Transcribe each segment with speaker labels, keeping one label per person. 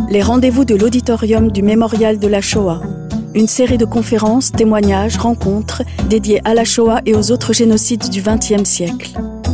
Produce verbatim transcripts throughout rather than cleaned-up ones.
Speaker 1: Les rendez-vous de l'auditorium du Mémorial de la Shoah. Une série de conférences, témoignages, rencontres dédiées à la Shoah et aux autres génocides du vingtième siècle.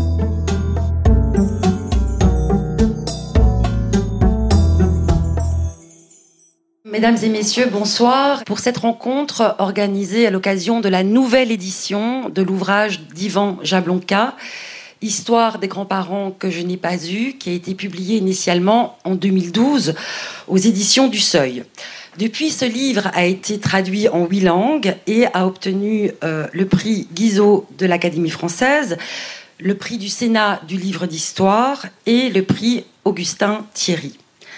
Speaker 2: Mesdames et messieurs, bonsoir. Pour cette rencontre organisée à l'occasion de la nouvelle édition de l'ouvrage d'Ivan Jablonka, Histoire des grands-parents que je n'ai pas eus, qui a été publié initialement en deux mille douze aux éditions du Seuil. Depuis, ce livre a été traduit en huit langues et a obtenu euh, le prix Guizot de l'Académie française, le prix du Sénat du livre d'histoire et le prix Augustin Thierry.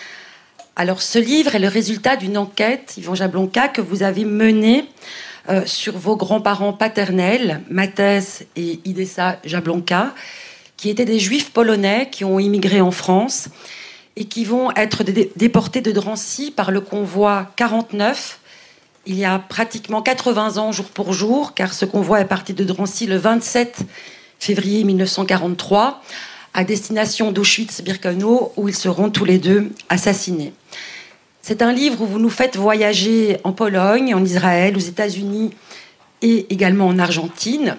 Speaker 2: Alors, ce livre est le résultat d'une enquête, Ivan Jablonka, que vous avez menée euh, sur vos grands-parents paternels, Matthijs et Idessa Jablonka, qui étaient des juifs polonais qui ont immigré en France et qui vont être dé- déportés de Drancy par le convoi quarante-neuf, il y a pratiquement quatre-vingts ans jour pour jour, car ce convoi est parti de Drancy le vingt-sept février mille neuf cent quarante-trois, à destination d'Auschwitz-Birkenau, où ils seront tous les deux assassinés. C'est un livre où vous nous faites voyager en Pologne, en Israël, aux États-Unis et également en Argentine,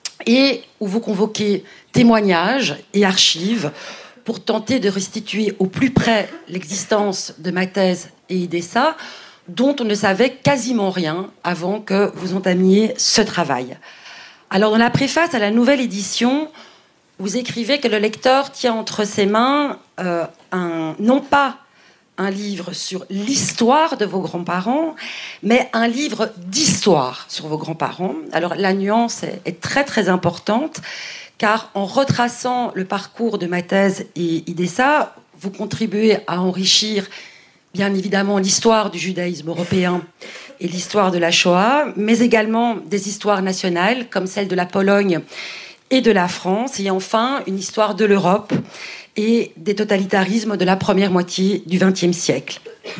Speaker 2: et où vous convoquez témoignages et archives pour tenter de restituer au plus près l'existence de Matthijs et Idessa, dont on ne savait quasiment rien avant que vous entamiez ce travail. Alors, dans la préface à la nouvelle édition, vous écrivez que le lecteur tient entre ses mains euh, un, non pas un livre sur l'histoire de vos grands-parents, mais un livre d'histoire sur vos grands-parents. Alors la nuance est, est très très importante, car en retraçant le parcours de Matthijs et Idessa, vous contribuez à enrichir bien évidemment l'histoire du judaïsme européen et l'histoire de la Shoah, mais également des histoires nationales comme celle de la Pologne et de la France, et enfin une histoire de l'Europe et des totalitarismes de la première moitié du vingtième siècle.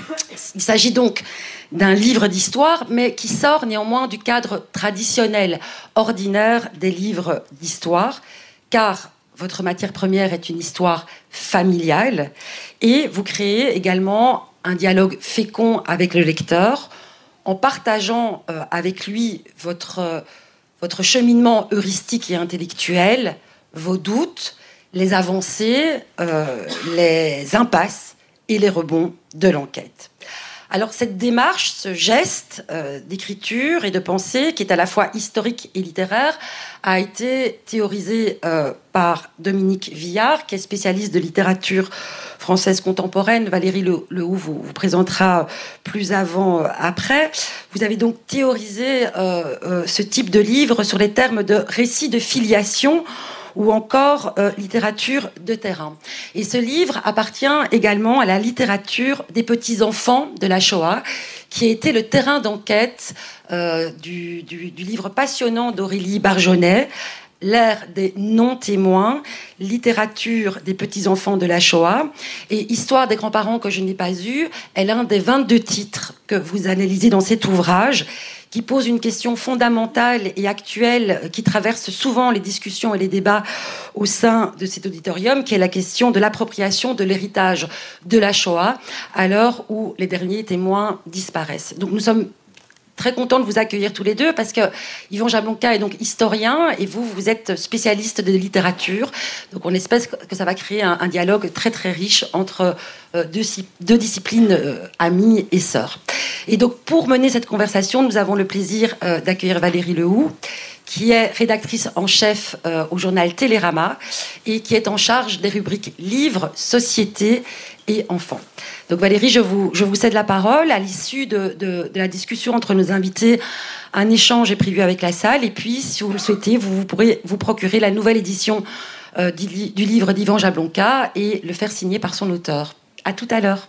Speaker 2: Il s'agit donc d'un livre d'histoire, mais qui sort néanmoins du cadre traditionnel, ordinaire des livres d'histoire, car votre matière première est une histoire familiale, et vous créez également un dialogue fécond avec le lecteur, en partageant euh, avec lui votre... Euh, votre cheminement heuristique et intellectuel, vos doutes, les avancées, euh, les impasses et les rebonds de l'enquête. Alors cette démarche, ce geste euh, d'écriture et de pensée, qui est à la fois historique et littéraire, a été théorisé euh, par Dominique Villard, qui est spécialiste de littérature française contemporaine. Valérie Le, Lehoux vous, vous présentera plus avant, euh, après. Vous avez donc théorisé euh, euh, ce type de livre sur les termes de récit de filiation ou encore euh, littérature de terrain. Et ce livre appartient également à la littérature des petits-enfants de la Shoah, qui a été le terrain d'enquête euh, du, du, du livre passionnant d'Aurélie Barjonnet, L'ère des non-témoins, littérature des petits-enfants de la Shoah, et Histoire des grands-parents que je n'ai pas eus est l'un des vingt-deux titres que vous analysez dans cet ouvrage, qui pose une question fondamentale et actuelle qui traverse souvent les discussions et les débats au sein de cet auditorium, qui est la question de l'appropriation de l'héritage de la Shoah à l'heure où les derniers témoins disparaissent. Donc nous sommes très content de vous accueillir tous les deux, parce que Ivan Jablonka est donc historien et vous, vous êtes spécialiste de littérature. Donc on espère que ça va créer un, un dialogue très très riche entre euh, deux, deux disciplines euh, amies et sœurs. Et donc pour mener cette conversation, nous avons le plaisir euh, d'accueillir Valérie Lehoux, qui est rédactrice en chef euh, au journal Télérama et qui est en charge des rubriques livres, société et enfants. Donc Valérie, je vous, je vous cède la parole. À l'issue de, de, de la discussion entre nos invités, un échange est prévu avec la salle, et puis si vous le souhaitez, vous, vous pourrez vous procurer la nouvelle édition euh, du, du livre d'Ivan Jablonka et le faire signer par son auteur. À tout à l'heure.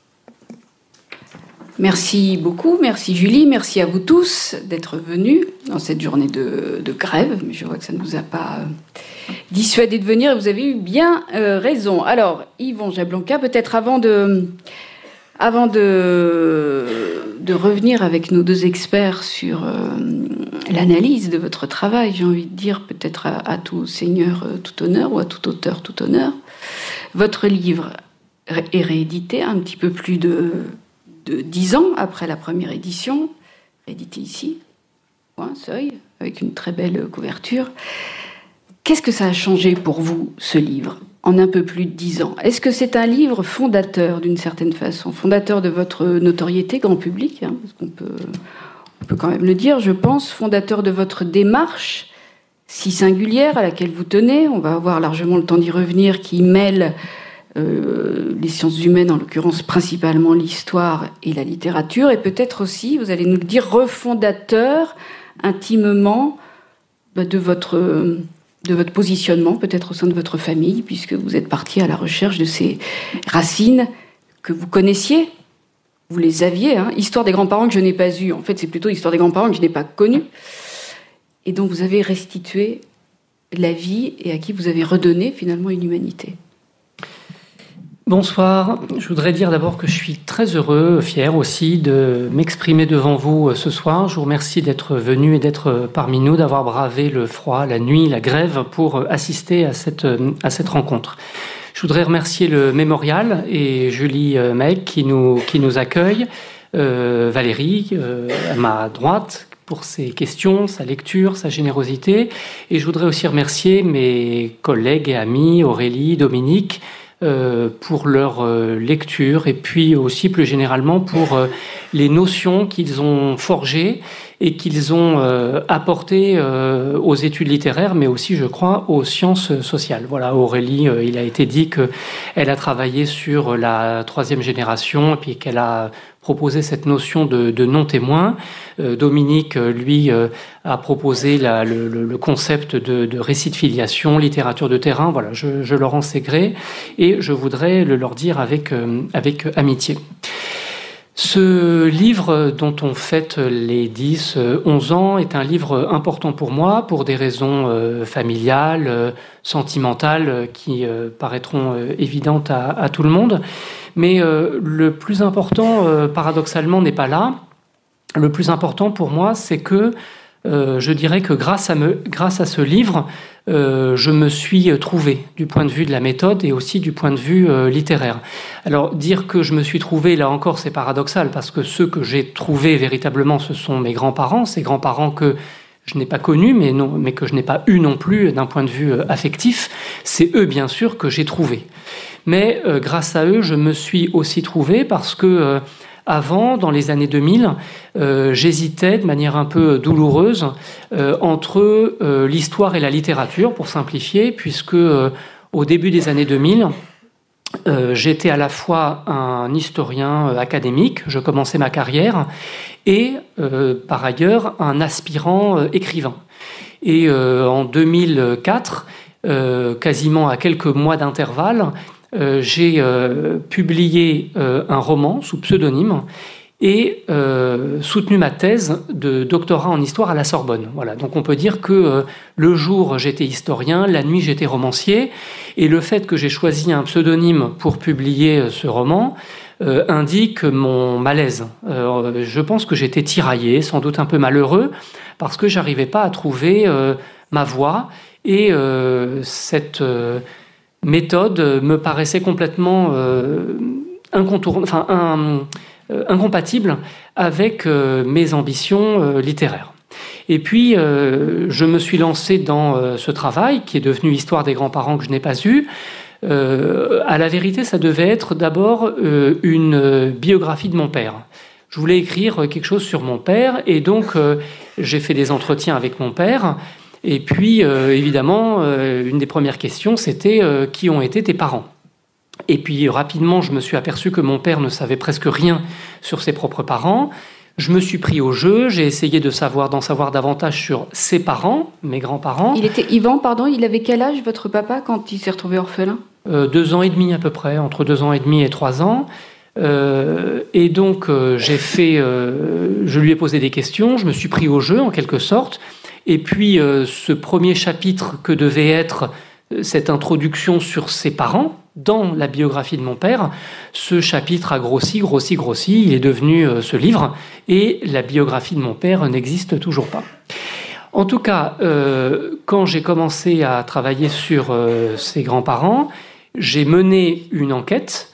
Speaker 3: Merci beaucoup, merci Julie, merci à vous tous d'être venus dans cette journée de, de grève. Mais je vois que ça ne vous a pas euh, dissuadé de venir, et vous avez eu bien euh, raison. Alors, Ivan Jablonka, peut-être avant de, avant de, de revenir avec nos deux experts sur euh, l'analyse de votre travail, j'ai envie de dire peut-être à, à tout seigneur euh, tout honneur, ou à tout auteur tout honneur, votre livre est réédité un petit peu plus de, de dix ans après la première édition, réédité ici, point, seuil, avec une très belle couverture. Qu'est-ce que ça a changé pour vous, ce livre, en un peu plus de dix ans? Est-ce que c'est un livre fondateur, d'une certaine façon, fondateur de votre notoriété grand public, hein, parce qu'on peut, on peut quand même le dire, je pense, fondateur de votre démarche si singulière à laquelle vous tenez, on va avoir largement le temps d'y revenir, qui mêle euh, les sciences humaines, en l'occurrence principalement l'histoire et la littérature, et peut-être aussi, vous allez nous le dire, refondateur intimement bah, de votre, de votre positionnement, peut-être au sein de votre famille, puisque vous êtes parti à la recherche de ces racines que vous connaissiez, vous les aviez, hein. Histoire des grands-parents que je n'ai pas eue, en fait c'est plutôt Histoire des grands-parents que je n'ai pas connue, et dont vous avez restitué la vie et à qui vous avez redonné finalement une humanité.
Speaker 4: Bonsoir. Je voudrais dire d'abord que je suis très heureux, fier aussi de m'exprimer devant vous ce soir. Je vous remercie d'être venu et d'être parmi nous, d'avoir bravé le froid, la nuit, la grève pour assister à cette, à cette rencontre. Je voudrais remercier le Mémorial et Julie Mec qui nous, qui nous accueille, euh, Valérie euh, à ma droite, pour ses questions, sa lecture, sa générosité. Et je voudrais aussi remercier mes collègues et amis, Aurélie, Dominique, euh, pour leur euh, lecture et puis aussi plus généralement pour euh, les notions qu'ils ont forgées et qu'ils ont euh, apportées euh, aux études littéraires, mais aussi, je crois, aux sciences sociales. Voilà, Aurélie, euh, il a été dit qu'elle a travaillé sur la troisième génération et puis qu'elle a proposé cette notion de, de non-témoin. Euh, Dominique, lui, euh, a proposé la, le, le concept de, de récit de filiation, littérature de terrain. Voilà, je, je leur en sais gré et je voudrais le leur dire avec, euh, avec amitié. Ce livre dont on fête les dix, onze ans est un livre important pour moi pour des raisons euh, familiales, euh, sentimentales qui euh, paraîtront euh, évidentes à, à tout le monde. Mais euh, le plus important, euh, paradoxalement, n'est pas là. Le plus important pour moi, c'est que euh, je dirais que grâce à, me, grâce à ce livre, euh, je me suis trouvé du point de vue de la méthode et aussi du point de vue euh, littéraire. Alors, dire que je me suis trouvé, là encore, c'est paradoxal, parce que ceux que j'ai trouvés véritablement, ce sont mes grands-parents, ces grands-parents que je n'ai pas connus, mais, non, mais que je n'ai pas eu non plus d'un point de vue euh, affectif. C'est eux, bien sûr, que j'ai trouvés. Mais euh, grâce à eux, je me suis aussi trouvé parce que euh, avant, dans les années deux mille, euh, j'hésitais de manière un peu douloureuse euh, entre euh, l'histoire et la littérature, pour simplifier, puisque euh, au début des années deux mille, euh, j'étais à la fois un historien euh, académique, je commençais ma carrière, et euh, par ailleurs un aspirant euh, écrivain. Et euh, en deux mille quatre, euh, quasiment à quelques mois d'intervalle, Euh, j'ai euh, publié euh, un roman sous pseudonyme et euh, soutenu ma thèse de doctorat en histoire à la Sorbonne. Voilà. Donc on peut dire que euh, le jour j'étais historien, la nuit j'étais romancier, et le fait que j'ai choisi un pseudonyme pour publier euh, ce roman euh, indique mon malaise. Euh, je pense que j'étais tiraillé, sans doute un peu malheureux, parce que j'arrivais pas à trouver euh, ma voie et euh, cette euh, méthode me paraissait complètement euh, incontourn... enfin, un, euh, incompatible avec euh, mes ambitions euh, littéraires. Et puis, euh, je me suis lancé dans euh, ce travail, qui est devenu Histoire des grands-parents que je n'ai pas eu. Euh, à la vérité, ça devait être d'abord euh, une biographie de mon père. Je voulais écrire quelque chose sur mon père, et donc euh, j'ai fait des entretiens avec mon père. Et puis, euh, évidemment, euh, une des premières questions, c'était euh, « Qui ont été tes parents ?» Et puis, rapidement, je me suis aperçu que mon père ne savait presque rien sur ses propres parents. Je me suis pris au jeu, j'ai essayé de savoir, d'en savoir davantage sur ses parents, mes grands-parents.
Speaker 3: Il était Yvan, pardon, il avait quel âge, votre papa, quand il s'est retrouvé orphelin ?
Speaker 4: euh, Deux ans et demi à peu près, entre deux ans et demi et trois ans. Euh, et donc, euh, j'ai fait, euh, je lui ai posé des questions, je me suis pris au jeu, en quelque sorte. Et puis, euh, ce premier chapitre que devait être euh, cette introduction sur ses parents dans la biographie de mon père, ce chapitre a grossi, grossi, grossi. Il est devenu euh, ce livre et la biographie de mon père n'existe toujours pas. En tout cas, euh, quand j'ai commencé à travailler sur euh, ses grands-parents, j'ai mené une enquête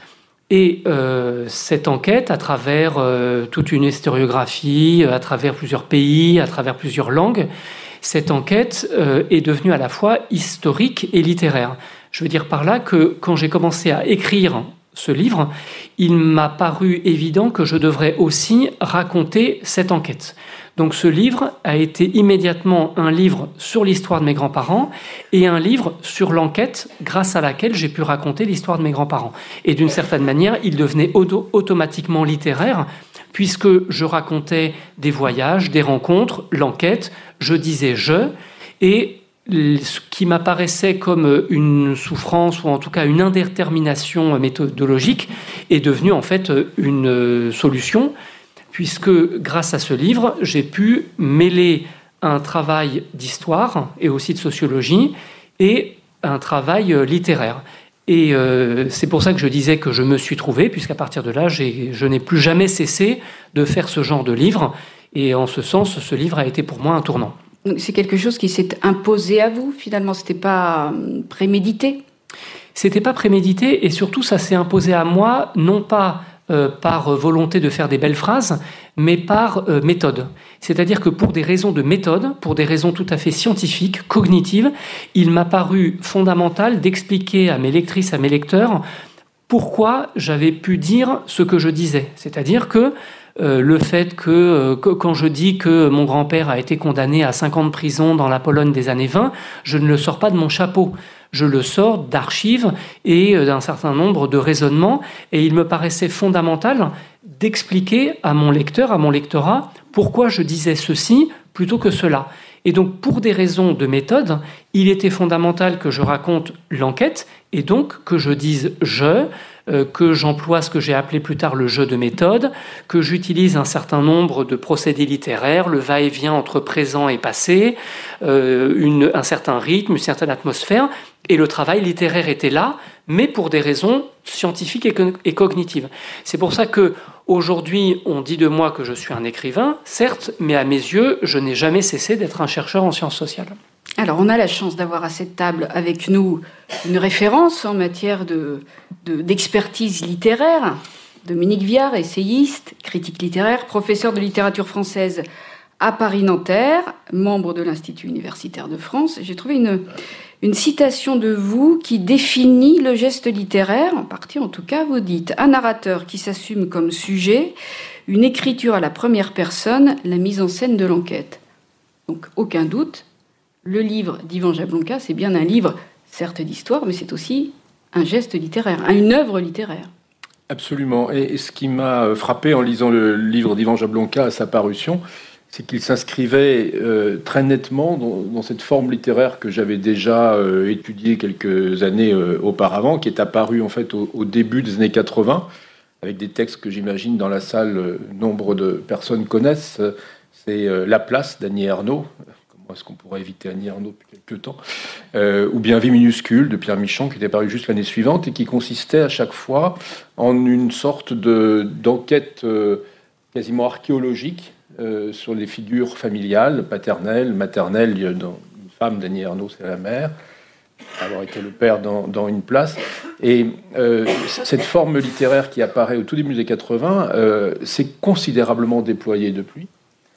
Speaker 4: Et euh, cette enquête, à travers euh, toute une historiographie, à travers plusieurs pays, à travers plusieurs langues, cette enquête euh, est devenue à la fois historique et littéraire. Je veux dire par là que quand j'ai commencé à écrire ce livre, il m'a paru évident que je devrais aussi raconter cette enquête. Donc ce livre a été immédiatement un livre sur l'histoire de mes grands-parents et un livre sur l'enquête grâce à laquelle j'ai pu raconter l'histoire de mes grands-parents. Et d'une certaine manière, il devenait auto- automatiquement littéraire puisque je racontais des voyages, des rencontres, l'enquête, je disais « je » et ce qui m'apparaissait comme une souffrance ou en tout cas une indétermination méthodologique est devenu en fait une solution puisque grâce à ce livre, j'ai pu mêler un travail d'histoire et aussi de sociologie et un travail littéraire. Et euh, c'est pour ça que je disais que je me suis trouvé, puisqu'à partir de là, j'ai, je n'ai plus jamais cessé de faire ce genre de livre. Et en ce sens, ce livre a été pour moi un tournant.
Speaker 3: Donc c'est quelque chose qui s'est imposé à vous, finalement, c'était pas prémédité?
Speaker 4: C'était pas prémédité, et surtout ça s'est imposé à moi, non pas euh, par volonté de faire des belles phrases, mais par euh, méthode. C'est-à-dire que pour des raisons de méthode, pour des raisons tout à fait scientifiques, cognitives, il m'a paru fondamental d'expliquer à mes lectrices, à mes lecteurs, pourquoi j'avais pu dire ce que je disais. C'est-à-dire que Euh, le fait que, euh, que quand je dis que mon grand-père a été condamné à cinq ans de prison dans la Pologne des années vingt, je ne le sors pas de mon chapeau. Je le sors d'archives et euh, d'un certain nombre de raisonnements. Et il me paraissait fondamental d'expliquer à mon lecteur, à mon lectorat, pourquoi je disais ceci plutôt que cela. Et donc, pour des raisons de méthode, il était fondamental que je raconte l'enquête et donc que je dise « je », euh, que j'emploie ce que j'ai appelé plus tard le jeu de méthode, que j'utilise un certain nombre de procédés littéraires, le va-et-vient entre présent et passé, euh, une, un certain rythme, une certaine atmosphère. Et le travail littéraire était là, mais pour des raisons scientifiques et, co- et cognitives. C'est pour ça que aujourd'hui, on dit de moi que je suis un écrivain, certes, mais à mes yeux, je n'ai jamais cessé d'être un chercheur en sciences sociales.
Speaker 3: Alors, on a la chance d'avoir à cette table avec nous une référence en matière de, de, d'expertise littéraire. Dominique Viard, essayiste, critique littéraire, professeur de littérature française à Paris-Nanterre, membre de l'Institut universitaire de France. J'ai trouvé une, une citation de vous qui définit le geste littéraire. En partie, en tout cas, vous dites « Un narrateur qui s'assume comme sujet, une écriture à la première personne, la mise en scène de l'enquête. » Donc, aucun doute, le livre d'Ivan Jablonka, c'est bien un livre, certes d'histoire, mais c'est aussi un geste littéraire, une œuvre littéraire.
Speaker 5: Absolument. Et ce qui m'a frappé en lisant le livre d'Ivan Jablonka à sa parution, c'est qu'il s'inscrivait euh, très nettement dans, dans cette forme littéraire que j'avais déjà euh, étudiée quelques années euh, auparavant, qui est apparue en fait au, au début des années quatre-vingts, avec des textes que j'imagine dans la salle, euh, nombre de personnes connaissent. C'est euh, La Place d'Annie Ernaux. Comment est-ce qu'on pourrait éviter Annie Ernaux depuis quelques temps, euh, ou bien Vie minuscule de Pierre Michon, qui était paru juste l'année suivante et qui consistait à chaque fois en une sorte de, d'enquête euh, quasiment archéologique euh, sur les figures familiales, paternelles, maternelles. Dans une femme d'Annie Ernaux, c'est la mère, avoir été le père dans, dans Une Place. Et euh, cette forme littéraire qui apparaît au tout début des années quatre-vingts euh, s'est considérablement déployée depuis.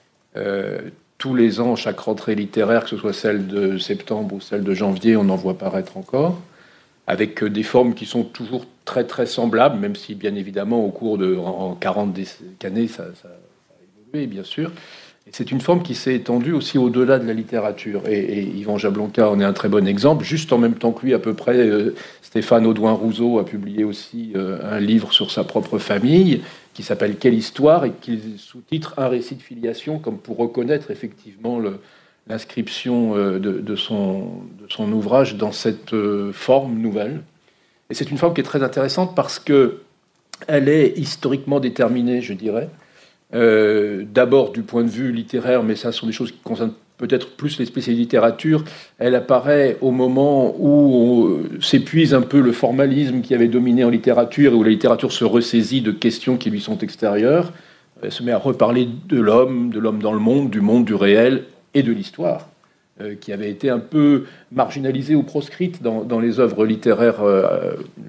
Speaker 5: Euh, Tous les ans, chaque rentrée littéraire, que ce soit celle de septembre ou celle de janvier, on en voit paraître encore, avec des formes qui sont toujours très très semblables, même si bien évidemment au cours de en quarante années ça, ça, ça a évolué bien sûr. Et c'est une forme qui s'est étendue aussi au-delà de la littérature. Et, et Ivan Jablonka en est un très bon exemple. Juste en même temps que lui, à peu près, euh, Stéphane Audouin-Rousseau a publié aussi euh, un livre sur sa propre famille, qui s'appelle « Quelle histoire ?» et qui sous-titre « Un récit de filiation », comme pour reconnaître effectivement le, l'inscription de, de, son, de son ouvrage dans cette forme nouvelle. Et c'est une forme qui est très intéressante parce qu'elle est historiquement déterminée, je dirais, euh, d'abord du point de vue littéraire, mais ça ce sont des choses qui concernent peut-être plus les spécialistes de littérature. Elle apparaît au moment où s'épuise un peu le formalisme qui avait dominé en littérature et où la littérature se ressaisit de questions qui lui sont extérieures. Elle se met à reparler de l'homme, de l'homme dans le monde, du monde, du réel et de l'histoire, euh, qui avait été un peu marginalisée ou proscrite dans, dans les œuvres littéraires euh, les plus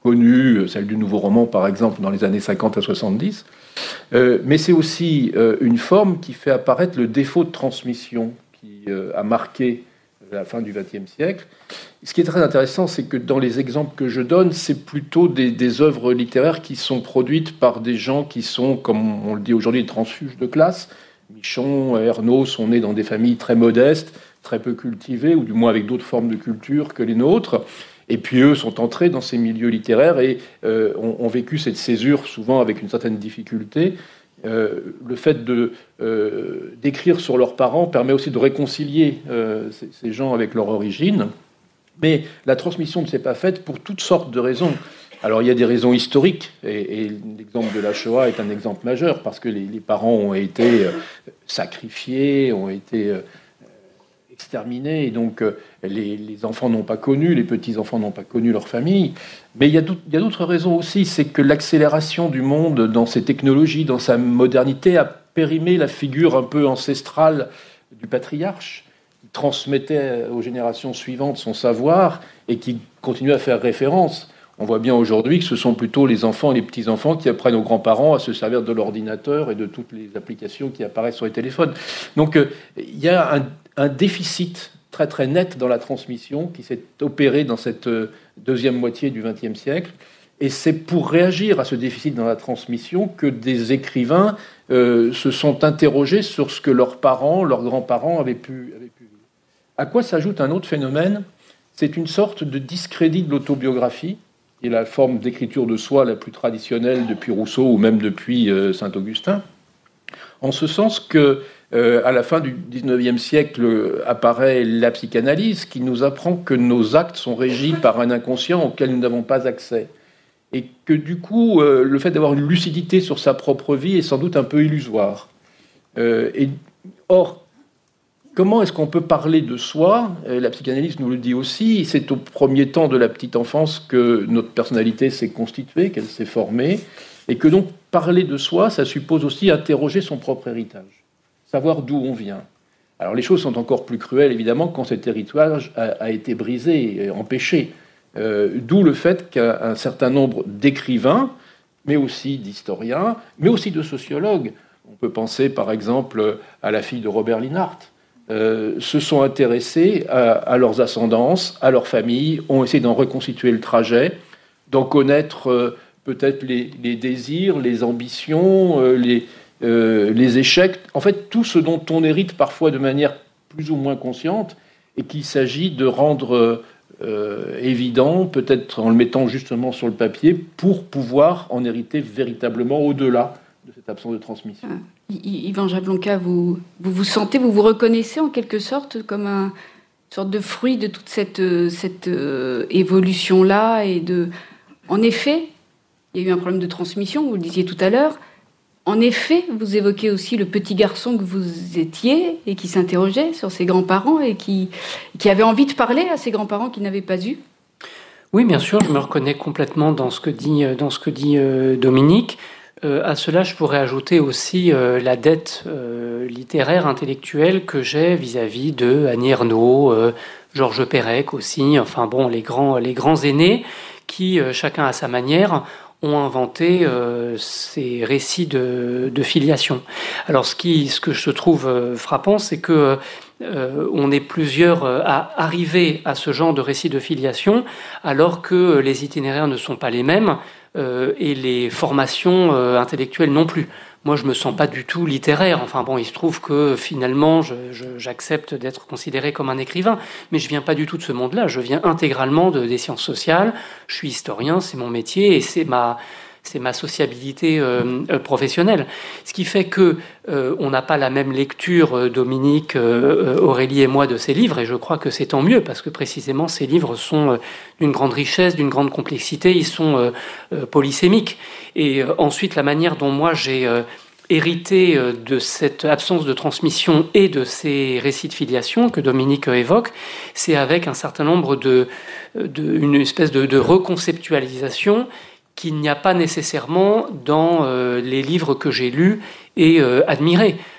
Speaker 5: connues, celle du nouveau roman par exemple dans les années cinquante à soixante-dix, euh, mais c'est aussi euh, une forme qui fait apparaître le défaut de transmission qui euh, a marqué la fin du vingtième siècle. Ce qui est très intéressant, c'est que dans les exemples que je donne, c'est plutôt des, des œuvres littéraires qui sont produites par des gens qui sont, comme on le dit aujourd'hui, des transfuges de classe. Michon, Ernaud sont nés dans des familles très modestes, très peu cultivées, ou du moins avec d'autres formes de culture que les nôtres. Et puis eux sont entrés dans ces milieux littéraires et euh, ont, ont vécu cette césure, souvent avec une certaine difficulté. Euh, le fait de, euh, d'écrire sur leurs parents permet aussi de réconcilier euh, ces, ces gens avec leur origine. Mais la transmission ne s'est pas faite pour toutes sortes de raisons. Alors il y a des raisons historiques, et, et l'exemple de la Shoah est un exemple majeur, parce que les, les parents ont été euh, sacrifiés, ont été euh, exterminés, et donc euh, les, les enfants n'ont pas connu, les petits-enfants n'ont pas connu leur famille. Mais il y a d'autres raisons aussi, c'est que l'accélération du monde dans ses technologies, dans sa modernité, a périmé la figure un peu ancestrale du patriarche, qui transmettait aux générations suivantes son savoir et qui continuait à faire référence. On voit bien aujourd'hui que ce sont plutôt les enfants et les petits-enfants qui apprennent aux grands-parents à se servir de l'ordinateur et de toutes les applications qui apparaissent sur les téléphones. Donc euh, il y a un, un déficit très très net dans la transmission qui s'est opéré dans cette deuxième moitié du vingtième siècle. Et c'est pour réagir à ce déficit dans la transmission que des écrivains euh, se sont interrogés sur ce que leurs parents, leurs grands-parents avaient pu, avaient pu vivre. À quoi s'ajoute un autre phénomène? C'est une sorte de discrédit de l'autobiographie, qui est la forme d'écriture de soi la plus traditionnelle depuis Rousseau ou même depuis euh, Saint-Augustin, en ce sens que euh, à la fin du dix-neuvième siècle apparaît la psychanalyse qui nous apprend que nos actes sont régis par un inconscient auquel nous n'avons pas accès. Et que du coup, euh, le fait d'avoir une lucidité sur sa propre vie est sans doute un peu illusoire. Euh, et, or, comment est-ce qu'on peut parler de soi? La psychanalyse nous le dit aussi. C'est au premier temps de la petite enfance que notre personnalité s'est constituée, qu'elle s'est formée. Et que donc, parler de soi, ça suppose aussi interroger son propre héritage. Savoir d'où on vient. Alors, les choses sont encore plus cruelles, évidemment, quand cet héritage a, a été brisé et empêché. Euh, d'où le fait qu'un certain nombre d'écrivains, mais aussi d'historiens, mais aussi de sociologues, on peut penser par exemple à la fille de Robert Linhart, euh, se sont intéressés à, à leurs ascendances, à leurs familles, ont essayé d'en reconstituer le trajet, d'en connaître euh, peut-être les, les désirs, les ambitions, euh, les, euh, les échecs, en fait tout ce dont on hérite parfois de manière plus ou moins consciente, et qu'il s'agit de rendre Euh, évident, peut-être en le mettant justement sur le papier, pour pouvoir en hériter véritablement au-delà de cette absence de transmission.
Speaker 3: Ah. Yvan Jablonka, vous, vous vous sentez, vous vous reconnaissez en quelque sorte comme un, une sorte de fruit de toute cette, cette euh, évolution-là et de... En effet, il y a eu un problème de transmission, vous le disiez tout à l'heure. En effet, vous évoquez aussi le petit garçon que vous étiez et qui s'interrogeait sur ses grands-parents et qui, qui avait envie de parler à ses grands-parents qu'il n'avait pas eu.
Speaker 4: Oui, bien sûr, je me reconnais complètement dans ce que dit, dans ce que dit euh, Dominique. Euh, à cela, je pourrais ajouter aussi euh, la dette euh, littéraire, intellectuelle que j'ai vis-à-vis de Annie Ernaux, euh, Georges Perec aussi, enfin bon, les grands, les grands aînés qui, euh, chacun à sa manière, ont inventé euh, ces récits de, de filiation. Alors, ce, qui, ce que je trouve euh, frappant, c'est que euh, on est plusieurs euh, à arriver à ce genre de récits de filiation, alors que les itinéraires ne sont pas les mêmes euh, et les formations euh, intellectuelles non plus. Moi, je me sens pas du tout littéraire. Enfin bon, il se trouve que finalement, je, je, j'accepte d'être considéré comme un écrivain, mais je viens pas du tout de ce monde-là. Je viens intégralement de, des sciences sociales. Je suis historien, c'est mon métier et c'est ma, c'est ma sociabilité euh, euh, professionnelle. Ce qui fait que euh, on n'a pas la même lecture, euh, Dominique, euh, Aurélie et moi, de ces livres, et je crois que c'est tant mieux parce que précisément ces livres sont euh, d'une grande richesse, d'une grande complexité. Ils sont euh, euh, polysémiques. Et euh, ensuite, la manière dont moi j'ai euh, hérité euh, de cette absence de transmission et de ces récits de filiation que Dominique euh, évoque, c'est avec un certain nombre de, de une espèce de, de reconceptualisation qu'il n'y a pas nécessairement dans euh, les livres que j'ai lus et euh, admirés.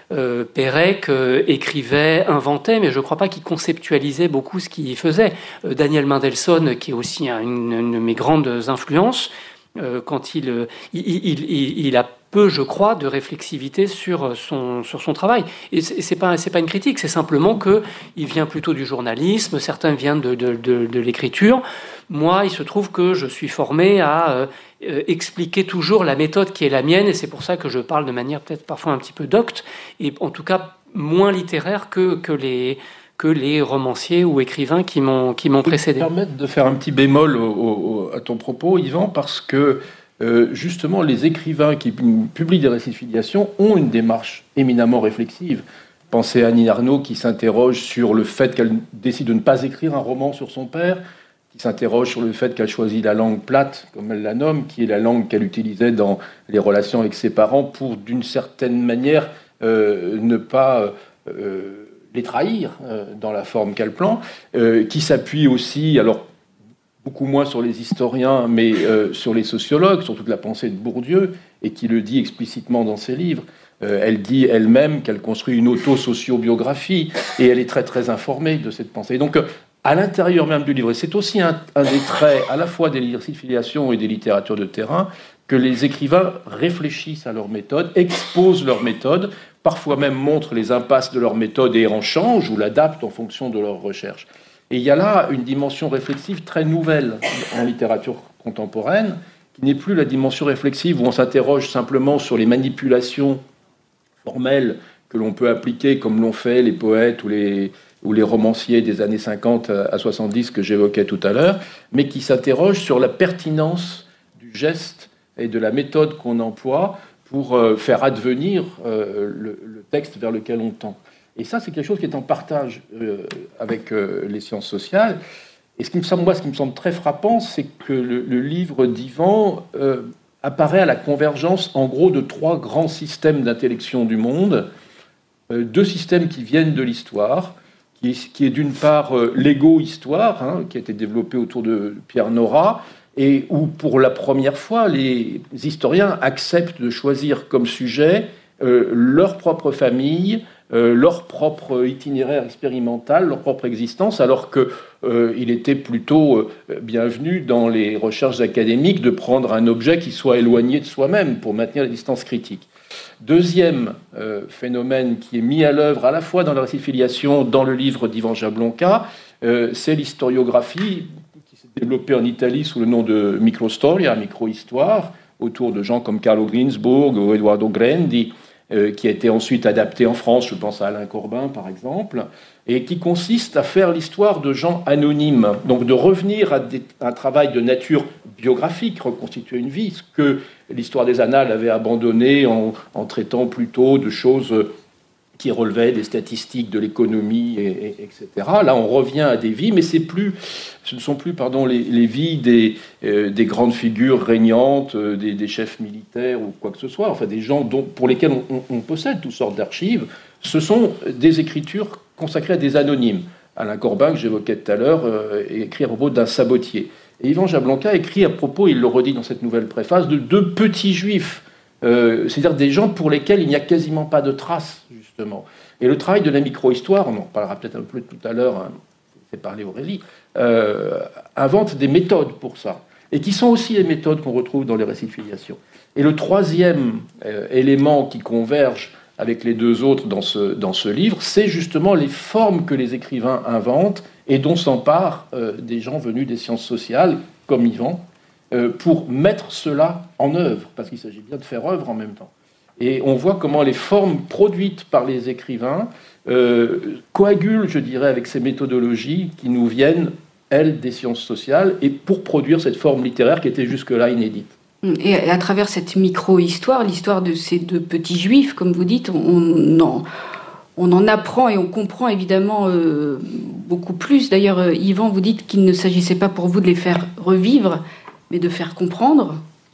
Speaker 4: euh, Pérec euh, écrivait, inventait, mais je ne crois pas qu'il conceptualisait beaucoup ce qu'il faisait. Euh, Daniel Mendelssohn, qui est aussi une, une de mes grandes influences, euh, quand il, il, il, il, il a peu, je crois, de réflexivité sur son, sur son travail. Et ce n'est pas, c'est pas une critique, c'est simplement qu'il vient plutôt du journalisme, certains viennent de, de, de, de l'écriture. Moi, il se trouve que je suis formé à euh, expliquer toujours la méthode qui est la mienne, et c'est pour ça que je parle de manière peut-être parfois un petit peu docte, et en tout cas moins littéraire que, que, les, que les romanciers ou écrivains qui m'ont, qui m'ont précédé.
Speaker 5: Je vais me permettre de faire un petit bémol au, au, à ton propos, Yvan, parce que Euh, justement, les écrivains qui publient des récits de filiation ont une démarche éminemment réflexive. Pensez à Annie Ernaux qui s'interroge sur le fait qu'elle décide de ne pas écrire un roman sur son père, qui s'interroge sur le fait qu'elle choisit la langue plate, comme elle la nomme, qui est la langue qu'elle utilisait dans les relations avec ses parents pour, d'une certaine manière, euh, ne pas euh, les trahir euh, dans la forme qu'elle plante, euh, qui s'appuie aussi, alors beaucoup moins sur les historiens, mais euh, sur les sociologues, sur toute la pensée de Bourdieu, et qui le dit explicitement dans ses livres. Euh, elle dit elle-même qu'elle construit une auto-sociobiographie, et elle est très très informée de cette pensée. Et donc, à l'intérieur même du livre, et c'est aussi un, un des traits à la fois des récits de filiation et des littératures de terrain, que les écrivains réfléchissent à leur méthode, exposent leur méthode, parfois même montrent les impasses de leur méthode et en changent ou l'adaptent en fonction de leurs recherches. Et il y a là une dimension réflexive très nouvelle en littérature contemporaine, qui n'est plus la dimension réflexive où on s'interroge simplement sur les manipulations formelles que l'on peut appliquer, comme l'ont fait les poètes ou les, ou les romanciers des années cinquante à soixante-dix que j'évoquais tout à l'heure, mais qui s'interroge sur la pertinence du geste et de la méthode qu'on emploie pour euh, faire advenir euh, le, le texte vers lequel on tend. Et ça, c'est quelque chose qui est en partage euh, avec euh, les sciences sociales. Et ce qui me semble, moi, ce qui me semble très frappant, c'est que le, le livre d'Yvan euh, apparaît à la convergence, en gros, de trois grands systèmes d'intellection du monde. Euh, deux systèmes qui viennent de l'histoire, qui est, qui est d'une part euh, l'égo-histoire, hein, qui a été développé autour de Pierre Nora, et où, pour la première fois, les historiens acceptent de choisir comme sujet euh, leur propre famille, Euh, leur propre itinéraire expérimental, leur propre existence, alors qu'il euh, était plutôt euh, bienvenu dans les recherches académiques de prendre un objet qui soit éloigné de soi-même pour maintenir la distance critique. Deuxième euh, phénomène qui est mis à l'œuvre à la fois dans la récit de filiation, dans le livre d'Ivan Jablonka, euh, c'est l'historiographie qui s'est développée en Italie sous le nom de microstoria, micro-histoire, autour de gens comme Carlo Ginzburg ou Eduardo Grandi, Euh, qui a été ensuite adapté en France, je pense à Alain Corbin par exemple, et qui consiste à faire l'histoire de gens anonymes, donc de revenir à, des, à un travail de nature biographique, reconstituer une vie, ce que l'histoire des annales avait abandonné en, en traitant plutôt de choses qui relevaient des statistiques de l'économie, et, et, etc. Là, on revient à des vies, mais c'est plus, ce ne sont plus pardon, les, les vies des, euh, des grandes figures régnantes, euh, des, des chefs militaires ou quoi que ce soit, enfin des gens dont, pour lesquels on, on, on possède toutes sortes d'archives. Ce sont des écritures consacrées à des anonymes. Alain Corbin, que j'évoquais tout à l'heure, euh, écrit à propos d'un sabotier. Et Ivan Jablonka écrit à propos, il le redit dans cette nouvelle préface, de deux petits juifs, euh, c'est-à-dire des gens pour lesquels il n'y a quasiment pas de traces, justement. Et le travail de la micro-histoire, on en parlera peut-être un peu tout à l'heure, hein, c'est parler Aurélie, euh, invente des méthodes pour ça, et qui sont aussi les méthodes qu'on retrouve dans les récits de filiation. Et le troisième euh, élément qui converge avec les deux autres dans ce, dans ce livre, c'est justement les formes que les écrivains inventent et dont s'emparent euh, des gens venus des sciences sociales, comme Yvan, euh, pour mettre cela en œuvre, parce qu'il s'agit bien de faire œuvre en même temps. Et on voit comment les formes produites par les écrivains euh, coagulent, je dirais, avec ces méthodologies qui nous viennent, elles, des sciences sociales, et pour produire cette forme littéraire qui était jusque-là inédite.
Speaker 3: Et à travers cette micro-histoire, l'histoire de ces deux petits juifs, comme vous dites, on en, on en apprend et on comprend évidemment euh, beaucoup plus. D'ailleurs, euh, Yvan, vous dites qu'il ne s'agissait pas pour vous de les faire revivre, mais de faire comprendre.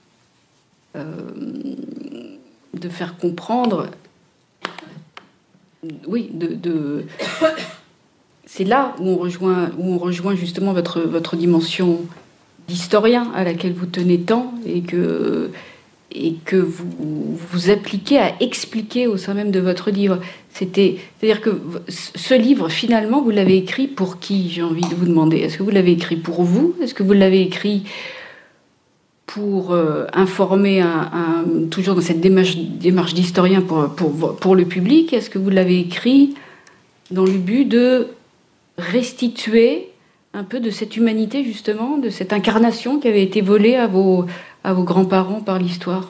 Speaker 3: Euh, de faire comprendre... Oui, de... de... C'est là où on rejoint, où on rejoint justement votre, votre dimension d'historien à laquelle vous tenez tant et que, et que vous vous appliquez à expliquer au sein même de votre livre. C'était, c'est-à-dire que ce livre, finalement, vous l'avez écrit pour qui, j'ai envie de vous demander? Est-ce que vous l'avez écrit pour vous? Est-ce que vous l'avez écrit pour euh, informer, un, un, toujours dans cette démarche, démarche d'historien pour, pour, pour le public? Est-ce que vous l'avez écrit dans le but de restituer un peu de cette humanité, justement, de cette incarnation qui avait été volée à vos, à vos grands-parents par l'histoire?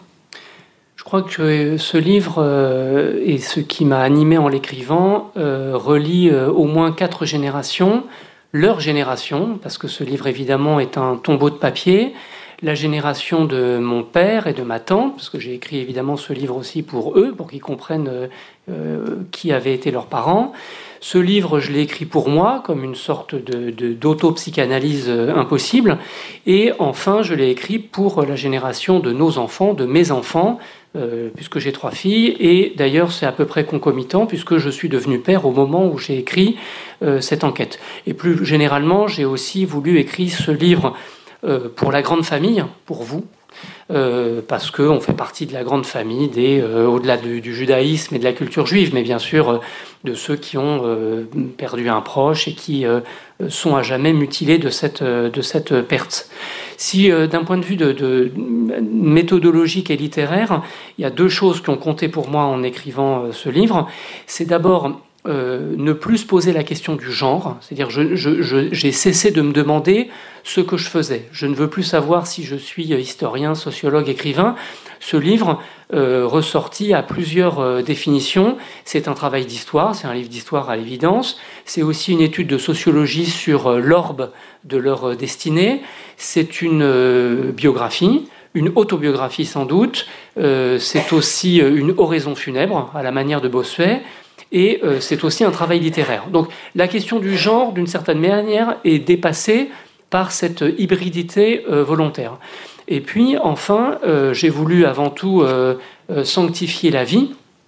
Speaker 4: Je crois que ce livre euh, et ce qui m'a animé en l'écrivant euh, relie euh, au moins quatre générations, leur génération, parce que ce livre évidemment est un tombeau de papier, la génération de mon père et de ma tante, parce que j'ai écrit évidemment ce livre aussi pour eux, pour qu'ils comprennent euh, qui avaient été leurs parents. Ce livre, je l'ai écrit pour moi, comme une sorte de, de, d'auto-psychanalyse impossible. Et enfin, je l'ai écrit pour la génération de nos enfants, de mes enfants, euh, puisque j'ai trois filles. Et d'ailleurs, c'est à peu près concomitant, puisque je suis devenu père au moment où j'ai écrit euh, cette enquête. Et plus généralement, j'ai aussi voulu écrire ce livre euh, pour la grande famille, pour vous. Euh, parce qu'on fait partie de la grande famille, des, euh, au-delà du, du judaïsme et de la culture juive, mais bien sûr euh, de ceux qui ont euh, perdu un proche et qui euh, sont à jamais mutilés de cette, euh, de cette perte. Si euh, d'un point de vue de, de, méthodologique et littéraire, il y a deux choses qui ont compté pour moi en écrivant euh, ce livre, c'est d'abord Euh, ne plus se poser la question du genre, c'est-à-dire je, je, je, j'ai cessé de me demander ce que je faisais. Je ne veux plus savoir si je suis historien, sociologue, écrivain. Ce livre, euh, ressorti à plusieurs euh, définitions, c'est un travail d'histoire, c'est un livre d'histoire à l'évidence, c'est aussi une étude de sociologie sur euh, l'orbe de leur euh, destinée, c'est une euh, biographie, une autobiographie sans doute, euh, c'est aussi euh, une oraison funèbre à la manière de Bossuet, et euh, c'est aussi un travail littéraire. Donc la question du genre, d'une certaine manière, est dépassée par cette hybridité euh, volontaire. Et puis, enfin, euh, j'ai voulu avant tout euh, euh, sanctifier la vie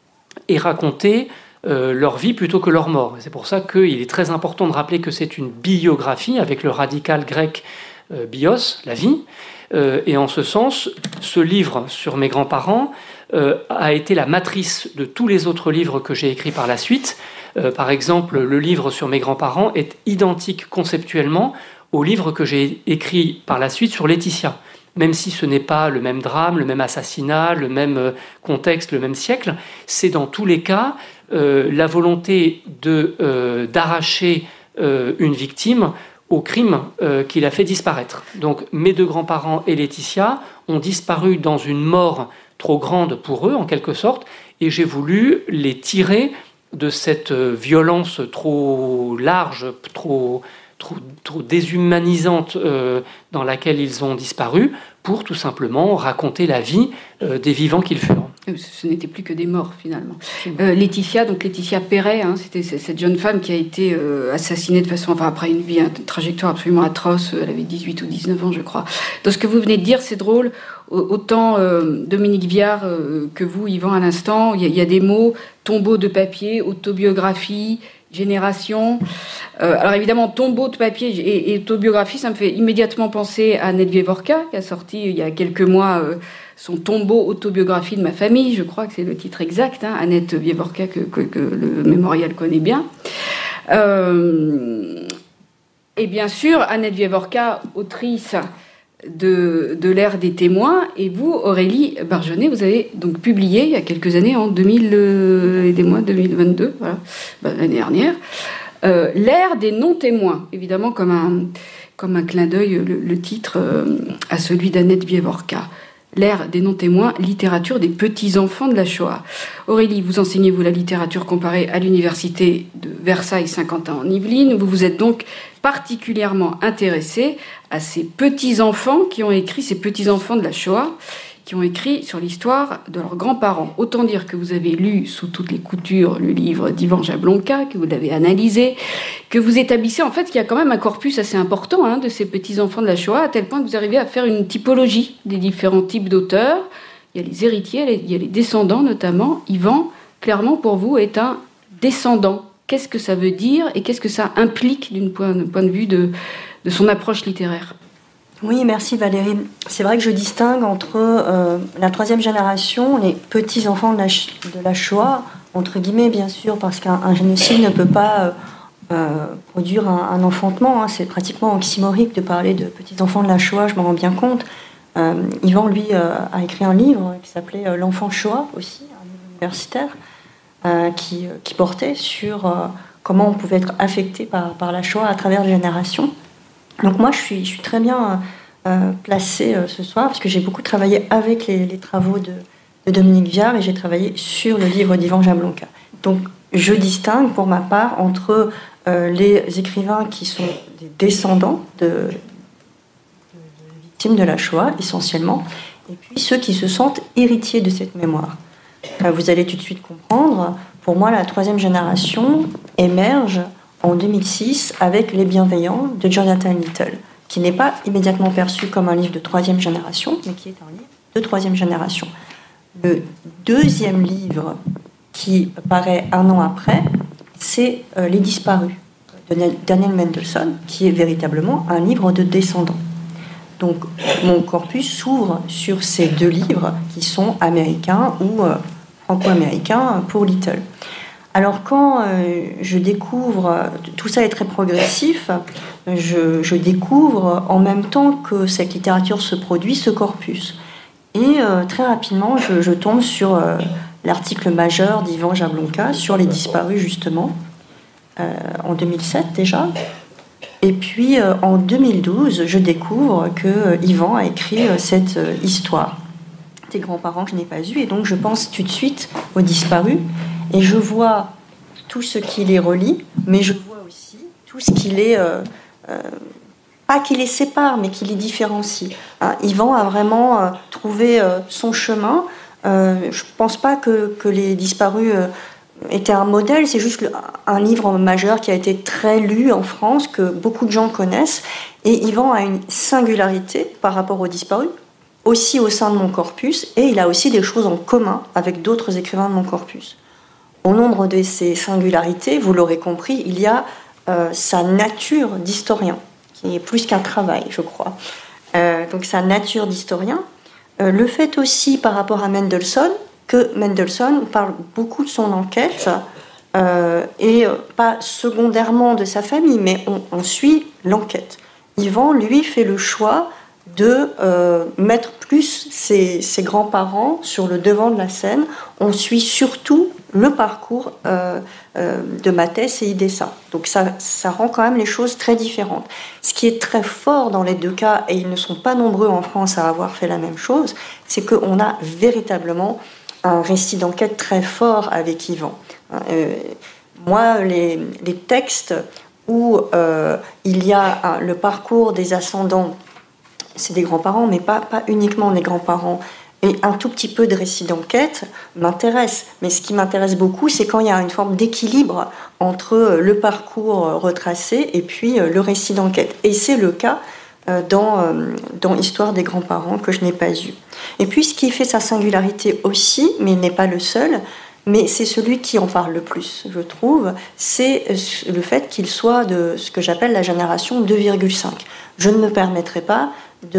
Speaker 4: et raconter euh, leur vie plutôt que leur mort. C'est pour ça qu'il est très important de rappeler que c'est une biographie, avec le radical grec euh, bios, la vie. Euh, et en ce sens, ce livre sur mes grands-parents euh, a été la matrice de tous les autres livres que j'ai écrits par la suite. Euh, par exemple, le livre sur mes grands-parents est identique conceptuellement au livre que j'ai écrit par la suite sur Laetitia. Même si ce n'est pas le même drame, le même assassinat, le même contexte, le même siècle, c'est dans tous les cas euh, la volonté de, euh, d'arracher euh, une victime au crime euh, qui l'a fait disparaître. Donc mes deux grands-parents et Laetitia ont disparu dans une mort trop grande pour eux, en quelque sorte, et j'ai voulu les tirer de cette violence trop large, trop, trop, trop déshumanisante euh, dans laquelle ils ont disparu, pour tout simplement raconter la vie euh, des vivants qu'ils furent.
Speaker 3: Ce n'était plus que des morts, finalement. Euh, Laetitia, donc Laetitia Perret, hein, c'était cette jeune femme qui a été euh, assassinée de façon... Enfin, après une vie, une trajectoire absolument atroce. Elle avait dix-huit ou dix-neuf ans, je crois. Dans ce que vous venez de dire, c'est drôle. Autant euh, Dominique Viard euh, que vous, Yvan, à l'instant, il y, y a des mots, tombeau de papier, autobiographie, génération. Euh, alors évidemment, tombeau de papier et, et autobiographie, ça me fait immédiatement penser à Annette Vievorka, qui a sorti il y a quelques mois euh, son tombeau autobiographie de ma famille, je crois que c'est le titre exact, hein, Annette Vievorka, que, que, que le Mémorial connaît bien. Euh, et bien sûr, Annette Vievorka, autrice de, de l'ère des témoins, et vous, Aurélie Bargennet, vous avez donc publié il y a quelques années, en deux mille, euh, aidez-moi, deux mille vingt-deux, voilà, ben, l'année dernière, euh, l'ère des non-témoins, évidemment comme un, comme un clin d'œil, le, le titre euh, à celui d'Annette Vievorka. L'ère des non-témoins, littérature des petits-enfants de la Shoah. Aurélie, vous enseignez, vous, la littérature comparée à l'université de Versailles-Saint-Quentin en Yvelines. Vous vous êtes donc particulièrement intéressée à ces petits-enfants qui ont écrit, ces petits-enfants de la Shoah, qui ont écrit sur l'histoire de leurs grands-parents. Autant dire que vous avez lu sous toutes les coutures le livre d'Ivan Jablonka, que vous l'avez analysé, que vous établissez en fait qu'il y a quand même un corpus assez important hein, de ces petits-enfants de la Shoah, à tel point que vous arrivez à faire une typologie des différents types d'auteurs. Il y a les héritiers, il y a les descendants notamment. Yvan, clairement pour vous, est un descendant. Qu'est-ce que ça veut dire et qu'est-ce que ça implique d'un point, point de vue de, de son approche littéraire ?
Speaker 6: Oui, merci Valérie. C'est vrai que je distingue entre euh, la troisième génération, les petits-enfants de la, de la Shoah, entre guillemets bien sûr, parce qu'un génocide ne peut pas euh, euh, produire un, un enfantement. Hein. C'est pratiquement oxymorique de parler de petits-enfants de la Shoah, je m'en rends bien compte. Euh, Yvan, lui, euh, a écrit un livre qui s'appelait euh, L'enfant Shoah aussi, un livre universitaire, euh, qui, qui portait sur euh, comment on pouvait être affecté par, par la Shoah à travers les générations. Donc moi, je suis, je suis très bien euh, placée euh, ce soir, parce que j'ai beaucoup travaillé avec les, les travaux de, de Dominique Viard, et j'ai travaillé sur le livre d'Yvan Jablonka. Donc je distingue pour ma part entre euh, les écrivains qui sont des descendants de... de la Shoah, essentiellement, et puis ceux qui se sentent héritiers de cette mémoire. Vous allez tout de suite comprendre, pour moi, la troisième génération émerge en deux mille six avec Les Bienveillants de Jonathan Little, qui n'est pas immédiatement perçu comme un livre de troisième génération, mais qui est un livre de troisième génération. Le deuxième livre, qui paraît un an après, c'est euh, Les Disparus de Daniel Mendelsohn, qui est véritablement un livre de descendants. Donc, mon corpus s'ouvre sur ces deux livres qui sont américains ou euh, franco-américains pour Little. Alors, quand euh, je découvre, tout ça est très progressif, je, je découvre en même temps que cette littérature se produit, ce corpus. Et euh, très rapidement, je, je tombe sur euh, l'article majeur d'Yvan Jablonka sur les disparus, justement, euh, en deux mille sept déjà. Et puis, euh, en deux mille douze, je découvre que euh, Yvan a écrit euh, cette euh, histoire des grands-parents que je n'ai pas eus. Et donc, je pense tout de suite aux disparus. Et je vois tout ce qui les relie, mais je vois aussi tout ce qui les... Euh, euh, pas qui les sépare, mais qui les différencie. Hein, Yvan a vraiment euh, trouvé euh, son chemin. Euh, je ne pense pas que, que les disparus... Euh, était un modèle, c'est juste un livre majeur qui a été très lu en France, que beaucoup de gens connaissent, et Yvan a une singularité par rapport aux disparus, aussi au sein de mon corpus, et il a aussi des choses en commun avec d'autres écrivains de mon corpus. Au nombre de ces singularités, vous l'aurez compris, il y a euh, sa nature d'historien, qui est plus qu'un travail, je crois. Euh, donc sa nature d'historien, euh, le fait aussi par rapport à Mendelssohn, que Mendelssohn parle beaucoup de son enquête, euh, et pas secondairement de sa famille, mais on, on suit l'enquête. Yvan, lui, fait le choix de euh, mettre plus ses, ses grands-parents sur le devant de la scène. On suit surtout le parcours euh, euh, de Mathès et Idessa. Donc ça, ça rend quand même les choses très différentes. Ce qui est très fort dans les deux cas, et ils ne sont pas nombreux en France à avoir fait la même chose, c'est qu'on a véritablement un récit d'enquête très fort avec Yvan. Euh, moi, les, les textes où euh, il y a un, le parcours des ascendants, c'est des grands-parents, mais pas, pas uniquement des grands-parents, et un tout petit peu de récit d'enquête m'intéresse. Mais ce qui m'intéresse beaucoup, c'est quand il y a une forme d'équilibre entre le parcours retracé et puis le récit d'enquête. Et c'est le cas Dans, dans Histoire des grands-parents, que je n'ai pas eu. Et puis, ce qui fait sa singularité aussi, mais il n'est pas le seul, mais c'est celui qui en parle le plus, je trouve, c'est le fait qu'il soit de ce que j'appelle la génération deux virgule cinq. Je ne me permettrai pas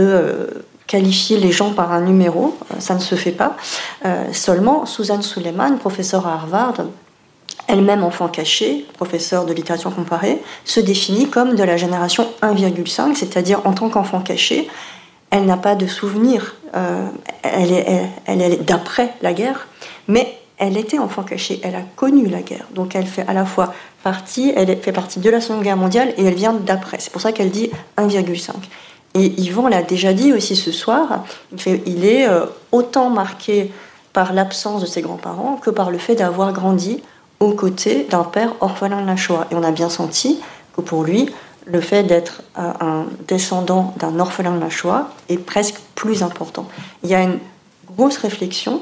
Speaker 6: de qualifier les gens par un numéro, ça ne se fait pas. Euh, seulement, Suzanne Suleiman, professeure à Harvard, elle-même enfant caché, professeure de littérature comparée, se définit comme de la génération un virgule cinq, c'est-à-dire en tant qu'enfant caché, elle n'a pas de souvenirs, euh, elle, est, elle, elle est d'après la guerre, mais elle était enfant caché, elle a connu la guerre, donc elle fait à la fois partie, elle fait partie de la Seconde Guerre mondiale et elle vient d'après, c'est pour ça qu'elle dit un virgule cinq. Et Yvan l'a déjà dit aussi ce soir, il, fait, il est euh, autant marqué par l'absence de ses grands-parents que par le fait d'avoir grandi aux côtés d'un père orphelin de la Shoah. Et on a bien senti que pour lui, le fait d'être un descendant d'un orphelin de la Shoah est presque plus important. Il y a une grosse réflexion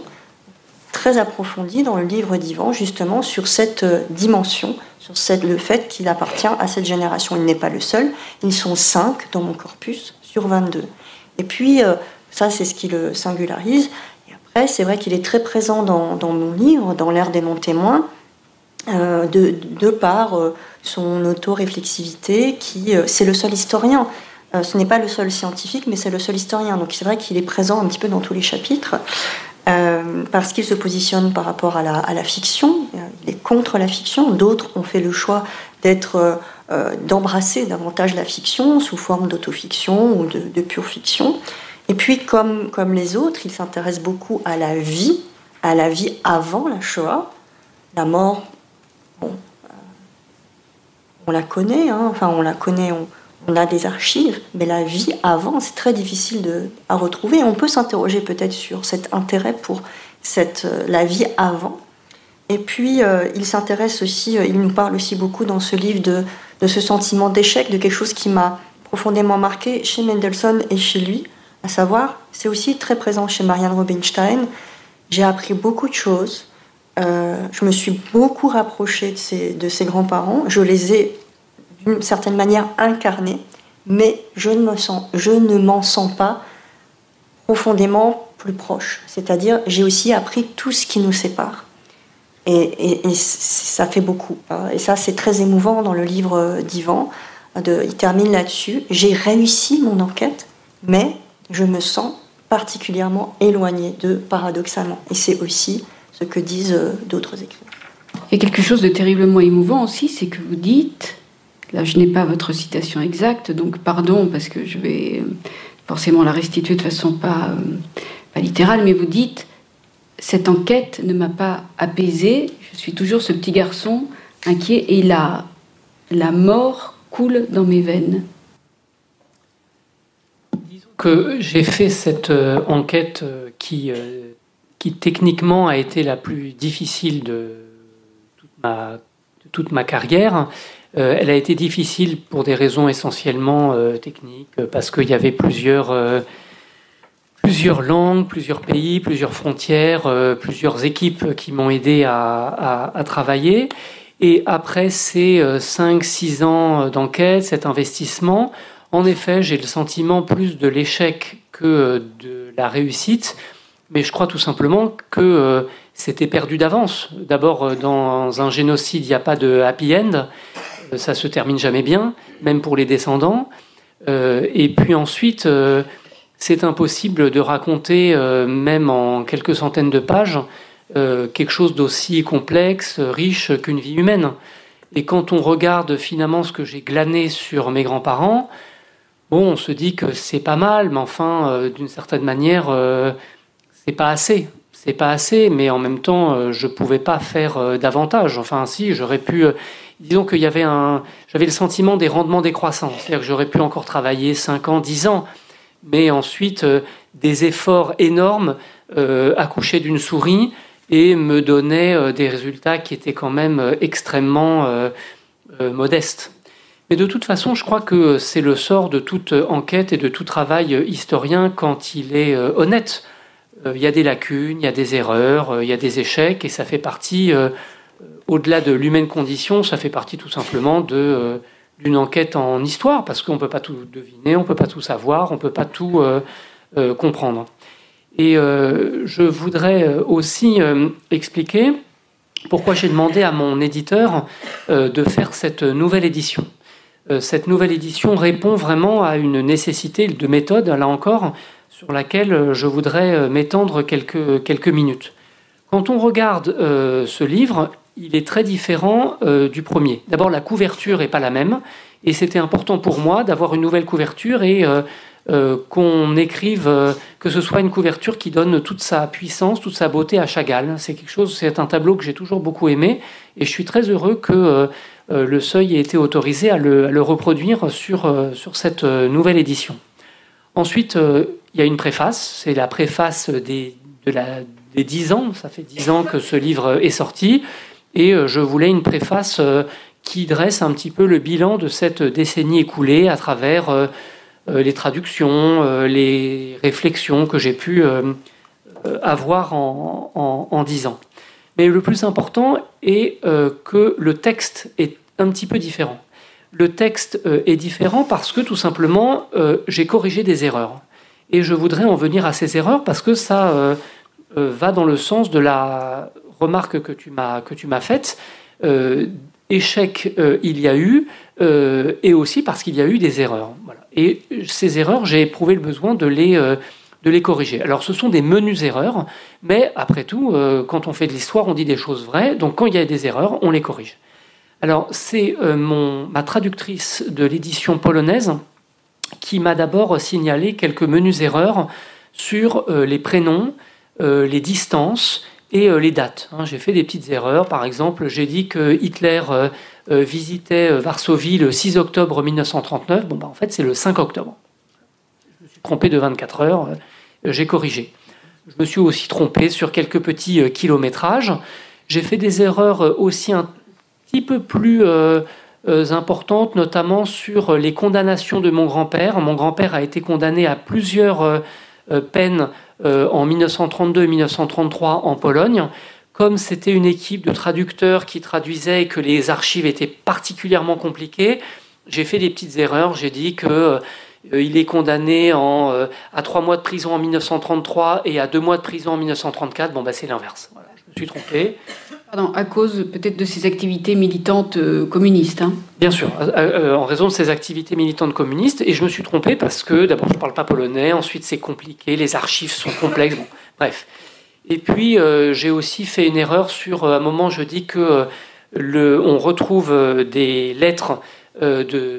Speaker 6: très approfondie dans le livre d'Yvan, justement, sur cette dimension, sur cette, le fait qu'il appartient à cette génération. Il n'est pas le seul, ils sont cinq dans mon corpus sur vingt-deux. Et puis, ça, c'est ce qui le singularise. Et après, c'est vrai qu'il est très présent dans, dans mon livre, dans l'ère des non-témoins, Euh, de, de par euh, son autoréflexivité, qui euh, c'est le seul historien Euh, ce n'est pas le seul scientifique, mais c'est le seul historien. Donc c'est vrai qu'il est présent un petit peu dans tous les chapitres, euh, parce qu'il se positionne par rapport à la, à la fiction. Il est contre la fiction. D'autres ont fait le choix d'être, euh, d'embrasser davantage la fiction sous forme d'autofiction ou de, de pure fiction. Et puis, comme, comme les autres, il s'intéresse beaucoup à la vie, à la vie avant la Shoah. La mort, bon, euh, on la connaît, hein, enfin on la connaît, on, on a des archives, mais la vie avant, c'est très difficile de, à retrouver. On peut s'interroger peut-être sur cet intérêt pour cette, euh, la vie avant. Et puis, euh, il s'intéresse aussi, euh, il nous parle aussi beaucoup dans ce livre de, de ce sentiment d'échec, de quelque chose qui m'a profondément marqué chez Mendelssohn et chez lui, à savoir, c'est aussi très présent chez Marianne Rubinstein. J'ai appris beaucoup de choses, euh, je me suis beaucoup rapprochée de ses, de ses grands-parents, je les ai d'une certaine manière incarnés, mais je ne, me sens, je ne m'en sens pas profondément plus proche. C'est-à-dire, j'ai aussi appris tout ce qui nous sépare. Et, et, et ça fait beaucoup. Et ça, c'est très émouvant dans le livre d'Ivan. De, il termine là-dessus. J'ai réussi mon enquête, mais je me sens particulièrement éloignée d'eux, paradoxalement. Et c'est aussi ce que disent d'autres écrivains.
Speaker 3: Il y a quelque chose de terriblement émouvant aussi, c'est que vous dites, là je n'ai pas votre citation exacte, donc pardon, parce que je vais forcément la restituer de façon pas, pas littérale, mais vous dites, cette enquête ne m'a pas apaisée, je suis toujours ce petit garçon inquiet, et la, la mort coule dans mes veines.
Speaker 4: Disons que j'ai fait cette euh, enquête euh, qui, euh, qui techniquement a été la plus difficile de toute ma, de toute ma carrière. Euh, elle a été difficile pour des raisons essentiellement euh, techniques, parce qu'il y avait plusieurs... Euh, Plusieurs langues, plusieurs pays, plusieurs frontières, euh, plusieurs équipes qui m'ont aidé à, à, à travailler. Et après ces euh, cinq six ans d'enquête, cet investissement, en effet, j'ai le sentiment plus de l'échec que de la réussite. Mais je crois tout simplement que euh, c'était perdu d'avance. D'abord, dans un génocide, il n'y a pas de happy end. Ça se termine jamais bien, même pour les descendants. Euh, et puis ensuite... Euh, c'est impossible de raconter, euh, même en quelques centaines de pages, euh, quelque chose d'aussi complexe, riche qu'une vie humaine. Et quand on regarde finalement ce que j'ai glané sur mes grands-parents, bon, on se dit que c'est pas mal, mais enfin, euh, d'une certaine manière, euh, c'est pas assez. C'est pas assez, mais en même temps, euh, je pouvais pas faire euh, davantage. Enfin, si, j'aurais pu... Euh, disons qu'il y avait un... J'avais le sentiment des rendements décroissants. C'est-à-dire que j'aurais pu encore travailler cinq ans, dix ans, mais ensuite euh, des efforts énormes, euh, accoucher d'une souris, et me donnaient euh, des résultats qui étaient quand même euh, extrêmement euh, euh, modestes. Mais de toute façon, je crois que c'est le sort de toute enquête et de tout travail historien quand il est euh, honnête. Euh, il y a des lacunes, il y a des erreurs, euh, il y a des échecs, et ça fait partie, euh, au-delà de l'humaine condition, ça fait partie tout simplement de... Euh, d'une enquête en histoire, parce qu'on ne peut pas tout deviner, on ne peut pas tout savoir, on ne peut pas tout euh, euh, comprendre. Et euh, je voudrais aussi euh, expliquer pourquoi j'ai demandé à mon éditeur euh, de faire cette nouvelle édition. Euh, cette nouvelle édition répond vraiment à une nécessité de méthode, là encore, sur laquelle je voudrais m'étendre quelques, quelques minutes. Quand on regarde euh, ce livre, il est très différent euh, du premier. D'abord, la couverture n'est pas la même, et c'était important pour moi d'avoir une nouvelle couverture et euh, euh, qu'on écrive, euh, que ce soit une couverture qui donne toute sa puissance, toute sa beauté à Chagall. C'est quelque chose, c'est un tableau que j'ai toujours beaucoup aimé, et je suis très heureux que euh, euh, le Seuil ait été autorisé à le, à le reproduire sur, euh, sur cette euh, nouvelle édition. Ensuite, euh, il y a une préface, c'est la préface des, de la, des dix ans, ça fait dix ans que ce livre est sorti. Et je voulais une préface qui dresse un petit peu le bilan de cette décennie écoulée à travers les traductions, les réflexions que j'ai pu avoir en, en, en dix ans. Mais le plus important est que le texte est un petit peu différent. Le texte est différent parce que tout simplement, j'ai corrigé des erreurs. Et je voudrais en venir à ces erreurs parce que ça va dans le sens de la... remarque que tu m'as que tu m'as faite, euh, échec euh, il y a eu, euh, et aussi parce qu'il y a eu des erreurs. Voilà. Et ces erreurs, j'ai éprouvé le besoin de les, euh, de les corriger. Alors, ce sont des menues erreurs, mais après tout, euh, quand on fait de l'histoire, on dit des choses vraies. Donc, quand il y a des erreurs, on les corrige. Alors, c'est euh, mon, ma traductrice de l'édition polonaise qui m'a d'abord signalé quelques menues erreurs sur euh, les prénoms, euh, les distances et euh, les dates. Hein, j'ai fait des petites erreurs. Par exemple, j'ai dit que Hitler euh, euh, visitait Varsovie le six octobre mille neuf cent trente-neuf. Bon, bah, en fait, c'est le cinq octobre. Je me suis trompé de vingt-quatre heures. Euh, j'ai corrigé. Je me suis aussi trompé sur quelques petits euh, kilométrages. J'ai fait des erreurs euh, aussi un petit peu plus euh, euh, importantes, notamment sur les condamnations de mon grand-père. Mon grand-père a été condamné à plusieurs euh, euh, peines euh, en mille neuf cent trente-deux et mille neuf cent trente-trois en Pologne. Comme c'était une équipe de traducteurs qui traduisaient et que les archives étaient particulièrement compliquées, j'ai fait des petites erreurs. J'ai dit que euh, il est condamné en, euh, à trois mois de prison en mille neuf cent trente-trois et à deux mois de prison en mille neuf cent trente-quatre. Bon, bah, c'est l'inverse. Voilà, je me suis trompé.
Speaker 3: Pardon, à cause peut-être de ses activités militantes euh, communistes. Hein.
Speaker 4: Bien sûr, euh, en raison de ses activités militantes communistes. Et je me suis trompé parce que, d'abord, je ne parle pas polonais, ensuite c'est compliqué, les archives sont complexes, bon, bref. Et puis, euh, j'ai aussi fait une erreur sur, à un moment, je dis que euh, le, on retrouve euh, des lettres euh, de... de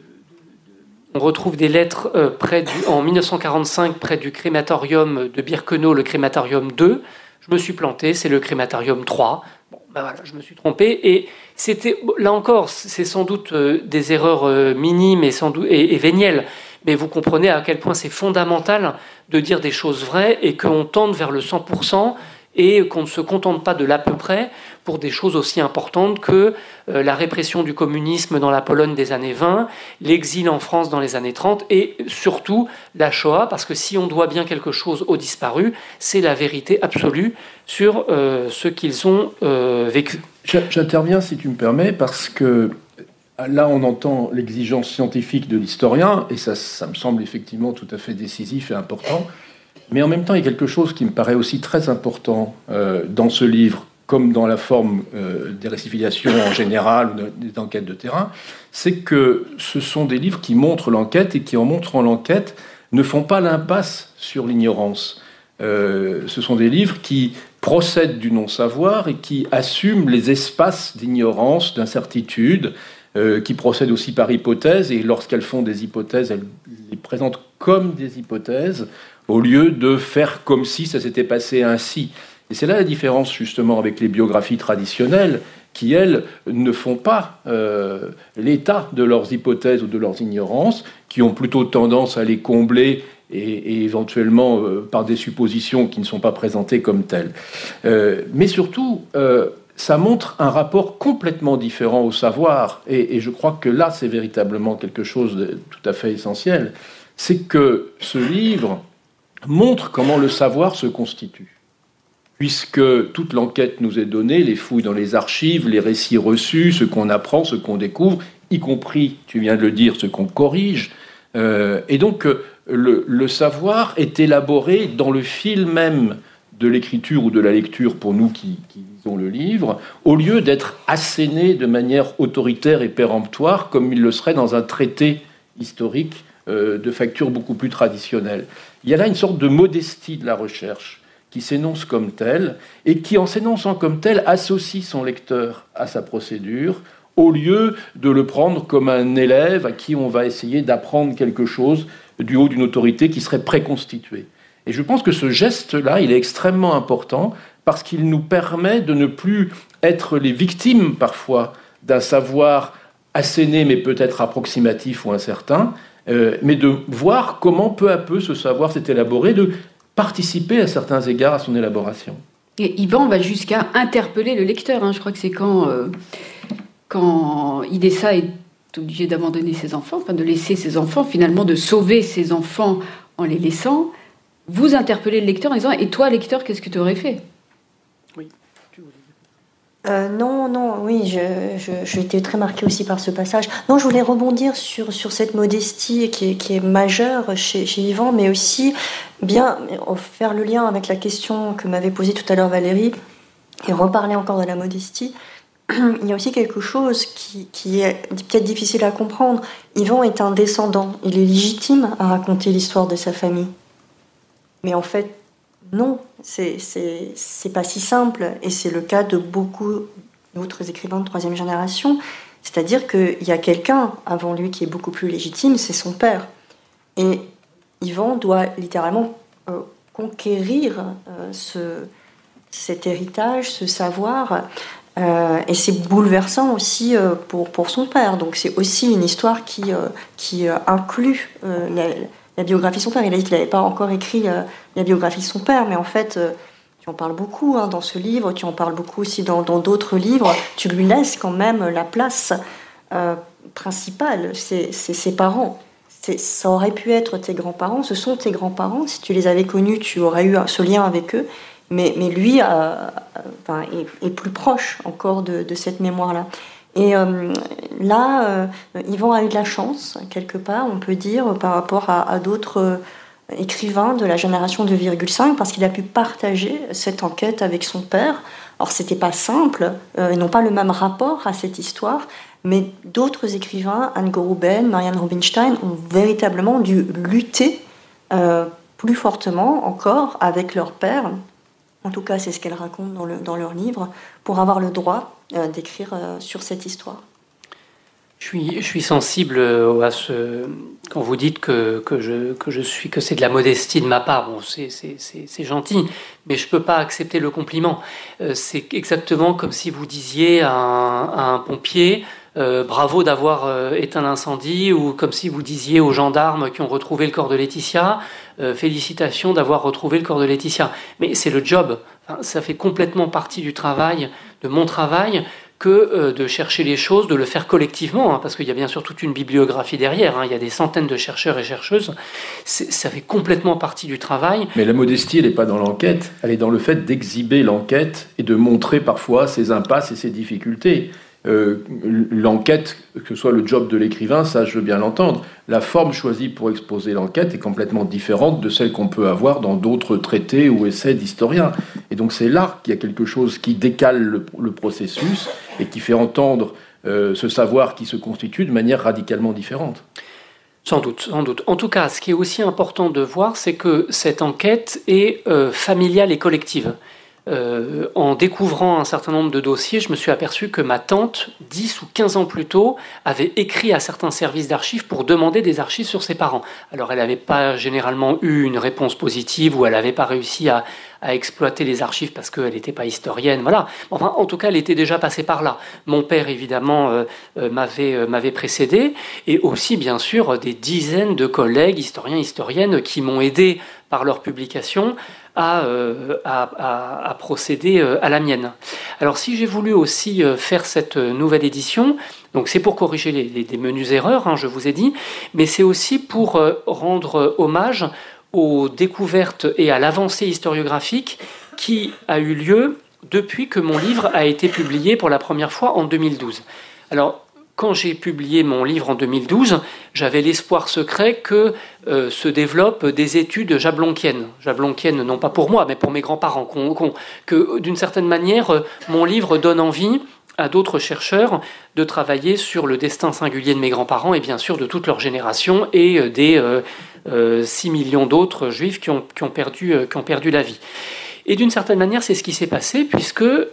Speaker 4: On retrouve des lettres euh, près du, en mille neuf cent quarante-cinq près du crématorium de Birkenau, le crématorium deux. Je me suis planté, c'est le crématorium trois. Bon, ben voilà, je me suis trompé. Et c'était, là encore, c'est sans doute euh, des erreurs euh, minimes et, sans doute, et, et vénielles. Mais vous comprenez à quel point c'est fondamental de dire des choses vraies et qu'on tende vers le cent pour cent et qu'on ne se contente pas de l'à peu près pour des choses aussi importantes que euh, la répression du communisme dans la Pologne des années vingt, l'exil en France dans les années trente et surtout la Shoah, parce que si on doit bien quelque chose aux disparus, c'est la vérité absolue sur euh, ce qu'ils ont euh, vécu.
Speaker 5: J'interviens, si tu me permets, parce que là, on entend l'exigence scientifique de l'historien, et ça, ça me semble effectivement tout à fait décisif et important. Mais en même temps, il y a quelque chose qui me paraît aussi très important euh, dans ce livre, comme dans la forme euh, des récifiliations en général ou des enquêtes de terrain, c'est que ce sont des livres qui montrent l'enquête et qui, en montrant l'enquête, ne font pas l'impasse sur l'ignorance. Euh, ce sont des livres qui procèdent du non-savoir et qui assument les espaces d'ignorance, d'incertitude, euh, qui procèdent aussi par hypothèse, et lorsqu'elles font des hypothèses, elles les présentent comme des hypothèses, au lieu de faire comme si ça s'était passé ainsi. Et c'est là la différence, justement, avec les biographies traditionnelles, qui, elles, ne font pas euh, l'état de leurs hypothèses ou de leurs ignorances, qui ont plutôt tendance à les combler et, et éventuellement euh, par des suppositions qui ne sont pas présentées comme telles. Euh, mais surtout, euh, ça montre un rapport complètement différent au savoir, et, et je crois que là, c'est véritablement quelque chose de tout à fait essentiel. C'est que ce livre montre comment le savoir se constitue, puisque toute l'enquête nous est donnée, les fouilles dans les archives, les récits reçus, ce qu'on apprend, ce qu'on découvre, y compris, tu viens de le dire, ce qu'on corrige. Euh, et donc, le, le savoir est élaboré dans le fil même de l'écriture ou de la lecture, pour nous qui, qui lisons le livre, au lieu d'être asséné de manière autoritaire et péremptoire, comme il le serait dans un traité historique euh, de facture beaucoup plus traditionnelle. Il y a là une sorte de modestie de la recherche qui s'énonce comme telle et qui, en s'énonçant comme telle, associe son lecteur à sa procédure au lieu de le prendre comme un élève à qui on va essayer d'apprendre quelque chose du haut d'une autorité qui serait préconstituée. Et je pense que ce geste-là, il est extrêmement important parce qu'il nous permet de ne plus être les victimes, parfois, d'un savoir asséné mais peut-être approximatif ou incertain, Euh, mais de voir comment peu à peu ce savoir s'est élaboré, de participer à certains égards à son élaboration.
Speaker 3: Et Yvan va jusqu'à interpeller le lecteur. Hein. Je crois que c'est quand, euh, quand Idessa est obligé d'abandonner ses enfants, enfin de laisser ses enfants, finalement de sauver ses enfants en les laissant. Vous interpellez le lecteur en disant « Et toi, lecteur, qu'est-ce que tu aurais fait ?»
Speaker 4: Oui.
Speaker 6: Euh, non, non, oui, je, je, j'ai été très marquée aussi par ce passage. Non, je voulais rebondir sur, sur cette modestie qui est, qui est majeure chez, chez Yvan, mais aussi bien faire le lien avec la question que m'avait posée tout à l'heure Valérie et reparler encore de la modestie. il y a aussi quelque chose qui, qui est peut-être difficile à comprendre. Yvan est un descendant, il est légitime à raconter l'histoire de sa famille. Mais en fait, non, c'est, c'est, c'est pas si simple, et c'est le cas de beaucoup d'autres écrivains de troisième génération. C'est-à-dire qu'il y a quelqu'un avant lui qui est beaucoup plus légitime, c'est son père. Et Yvan doit littéralement euh, conquérir euh, ce, cet héritage, ce savoir, euh, et c'est bouleversant aussi euh, pour, pour son père. Donc c'est aussi une histoire qui, euh, qui euh, inclut euh, la, la biographie de son père. Il a dit qu'il n'avait pas encore écrit euh, la biographie de son père, mais en fait, euh, tu en parles beaucoup hein, dans ce livre, tu en parles beaucoup aussi dans, dans d'autres livres. Tu lui laisses quand même la place euh, principale, c'est, c'est ses parents. C'est, ça aurait pu être tes grands-parents, ce sont tes grands-parents. Si tu les avais connus, tu aurais eu ce lien avec eux. Mais, mais lui euh, enfin, est, est plus proche encore de, de cette mémoire-là. Et euh, là, euh, Yvan a eu de la chance, quelque part, on peut dire, par rapport à, à d'autres euh, écrivains de la génération deux virgule cinq, parce qu'il a pu partager cette enquête avec son père. Alors, c'était pas simple, euh, ils n'ont pas le même rapport à cette histoire, mais d'autres écrivains, Anne Gorouben, Marianne Rubinstein, ont véritablement dû lutter euh, plus fortement encore avec leur père. En tout cas, c'est ce qu'elles racontent dans, le, dans leur livre, pour avoir le droit euh, d'écrire euh, sur cette histoire.
Speaker 4: Je suis, je suis sensible à ce quand vous dites que, que je que je suis que c'est de la modestie de ma part. Bon, c'est c'est c'est, c'est gentil, mais je peux pas accepter le compliment. Euh, c'est exactement comme si vous disiez à un, à un pompier euh, bravo d'avoir euh, éteint l'incendie, ou comme si vous disiez aux gendarmes qui ont retrouvé le corps de Laetitia euh, félicitations d'avoir retrouvé le corps de Laetitia. Mais c'est le job. Enfin, ça fait complètement partie du travail, de mon travail, que euh, de chercher les choses, de le faire collectivement, hein, parce qu'il y a bien sûr toute une bibliographie derrière, hein, il y a des centaines de chercheurs et chercheuses, c'est, ça fait complètement partie du travail.
Speaker 5: Mais la modestie, elle n'est pas dans l'enquête, elle est dans le fait d'exhiber l'enquête et de montrer parfois ses impasses et ses difficultés. Euh, l'enquête, que ce soit le job de l'écrivain, ça je veux bien l'entendre. La forme choisie pour exposer l'enquête est complètement différente de celle qu'on peut avoir dans d'autres traités ou essais d'historiens. Et donc c'est là qu'il y a quelque chose qui décale le, le processus et qui fait entendre euh, ce savoir qui se constitue de manière radicalement différente.
Speaker 4: Sans doute, sans doute. En tout cas, ce qui est aussi important de voir, c'est que cette enquête est euh, familiale et collective. Euh, en découvrant un certain nombre de dossiers, je me suis aperçu que ma tante, dix ou quinze ans plus tôt, avait écrit à certains services d'archives pour demander des archives sur ses parents. Alors elle n'avait pas généralement eu une réponse positive, ou elle n'avait pas réussi à, à exploiter les archives parce qu'elle n'était pas historienne. Voilà. Enfin, en tout cas, elle était déjà passée par là. Mon père, évidemment, euh, euh, m'avait, euh, m'avait précédé, et aussi, bien sûr, des dizaines de collègues, historiens, historiennes, qui m'ont aidé par leur publication à, euh, à, à, à procéder euh, à la mienne. Alors si j'ai voulu aussi euh, faire cette nouvelle édition, donc c'est pour corriger les, les, les menues erreurs, hein, je vous ai dit, mais c'est aussi pour euh, rendre hommage aux découvertes et à l'avancée historiographique qui a eu lieu depuis que mon livre a été publié pour la première fois en deux mille douze. Alors, quand j'ai publié mon livre en deux mille douze, j'avais l'espoir secret que euh, se développent des études jablonquiennes. Jablonquiennes, non pas pour moi, mais pour mes grands-parents. Qu'on, qu'on, que, d'une certaine manière, euh, mon livre donne envie à d'autres chercheurs de travailler sur le destin singulier de mes grands-parents et bien sûr de toute leur génération et euh, des euh, euh, six millions d'autres juifs qui ont, qui, ont perdu, euh, qui ont perdu la vie. Et d'une certaine manière, c'est ce qui s'est passé, puisque euh,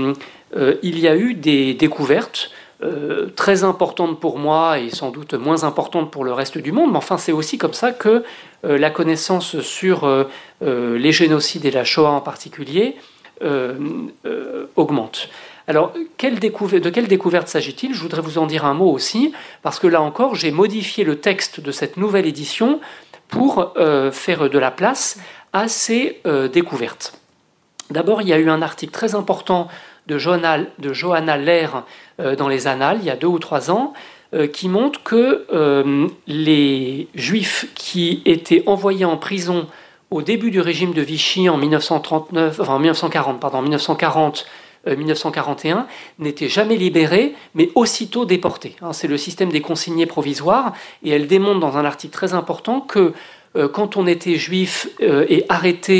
Speaker 4: euh, il y a eu des découvertes Euh, très importante pour moi et sans doute moins importante pour le reste du monde, mais enfin c'est aussi comme ça que euh, la connaissance sur euh, euh, les génocides et la Shoah en particulier euh, euh, augmente. Alors, quelle découver- de quelle découverte s'agit-il ? Je voudrais vous en dire un mot aussi, parce que là encore, j'ai modifié le texte de cette nouvelle édition pour euh, faire de la place à ces euh, découvertes. D'abord, il y a eu un article très important de Johanna, de Johanna Lehr euh, dans les Annales, il y a deux ou trois ans, euh, qui montre que euh, les Juifs qui étaient envoyés en prison au début du régime de Vichy en dix-neuf cent trente-neuf, enfin, dix-neuf cent quarante, pardon, dix-neuf cent quarante, euh, dix-neuf cent quarante et un, n'étaient jamais libérés, mais aussitôt déportés. Hein, c'est le système des consignés provisoires, et elle démontre dans un article très important que euh, quand on était juif euh, et arrêté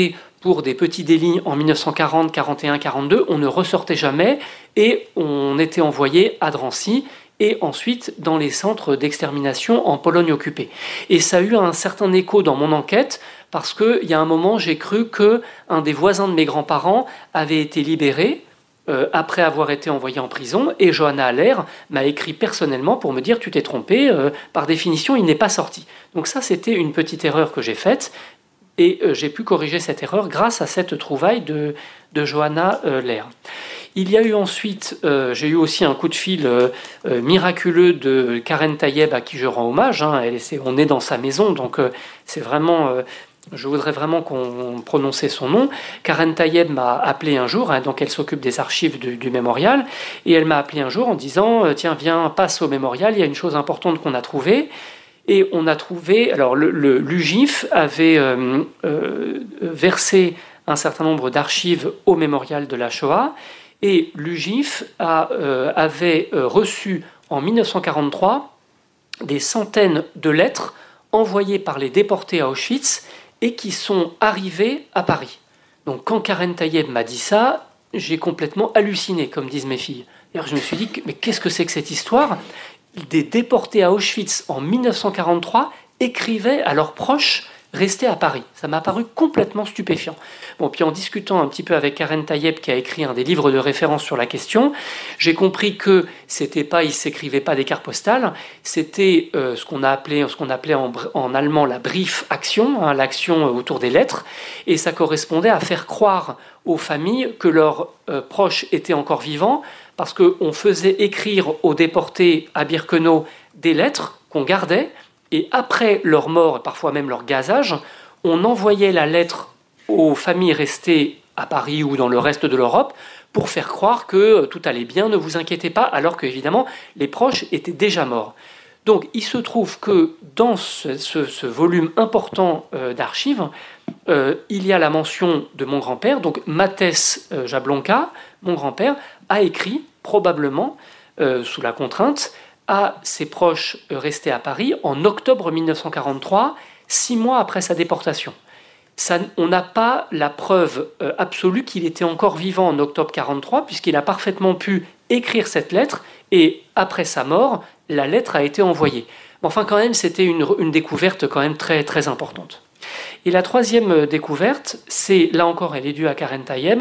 Speaker 4: pour des petits délits en mille neuf cent quarante, quarante et un, quarante-deux, on ne ressortait jamais et on était envoyé à Drancy et ensuite dans les centres d'extermination en Pologne occupée. Et ça a eu un certain écho dans mon enquête parce qu'il y a un moment, j'ai cru qu'un des voisins de mes grands-parents avait été libéré euh, après avoir été envoyé en prison et Johanna Haller m'a écrit personnellement pour me dire « tu t'es trompé, euh, par définition, il n'est pas sorti ». Donc ça, c'était une petite erreur que j'ai faite et euh, j'ai pu corriger cette erreur grâce à cette trouvaille de, de Johanna Haller. Il y a eu ensuite, euh, j'ai eu aussi un coup de fil euh, euh, miraculeux de Karen Tayeb à qui je rends hommage. Hein, elle, c'est, on est dans sa maison, donc euh, c'est vraiment, euh, je voudrais vraiment qu'on prononce son nom. Karen Tayeb m'a appelé un jour, hein, donc elle s'occupe des archives du, du mémorial, et elle m'a appelé un jour en disant euh, tiens, viens, passe au mémorial, il y a une chose importante qu'on a trouvée. Et on a trouvé, alors le, le, l'U G I F avait euh, euh, versé un certain nombre d'archives au mémorial de la Shoah. Et l'U G I F a, euh, avait euh, reçu en mille neuf cent quarante-trois des centaines de lettres envoyées par les déportés à Auschwitz et qui sont arrivées à Paris. Donc quand Karen Tayeb m'a dit ça, j'ai complètement halluciné, comme disent mes filles. Alors, je me suis dit, mais qu'est-ce que c'est que cette histoire ? Des déportés à Auschwitz en mille neuf cent quarante-trois écrivaient à leurs proches restés à Paris. Ça m'a paru complètement stupéfiant. Bon, puis en discutant un petit peu avec Karen Tayeb, qui a écrit un des livres de référence sur la question, j'ai compris que c'était pas, il s'écrivait pas des cartes postales, c'était euh, ce qu'on a appelé, ce qu'on appelait en, en allemand la Brief-Action, hein, l'action autour des lettres, et ça correspondait à faire croire aux familles que leurs euh, proches étaient encore vivants, parce qu'on faisait écrire aux déportés à Birkenau des lettres qu'on gardait, et après leur mort, et parfois même leur gazage, on envoyait la lettre aux familles restées à Paris ou dans le reste de l'Europe pour faire croire que tout allait bien, ne vous inquiétez pas, alors qu'évidemment, les proches étaient déjà morts. Donc, il se trouve que dans ce, ce, ce volume important euh, d'archives, euh, il y a la mention de mon grand-père, donc Mathès euh, Jablonka, mon grand-père, a écrit, probablement, euh, sous la contrainte, à ses proches restés à Paris en octobre mille neuf cent quarante-trois, six mois après sa déportation. Ça, on n'a pas la preuve euh, absolue qu'il était encore vivant en octobre mille neuf cent quarante-trois, puisqu'il a parfaitement pu écrire cette lettre, et après sa mort, la lettre a été envoyée. Mais enfin, quand même, c'était une, une découverte quand même très, très importante. Et la troisième découverte, c'est, là encore, elle est due à Karen Tayeb,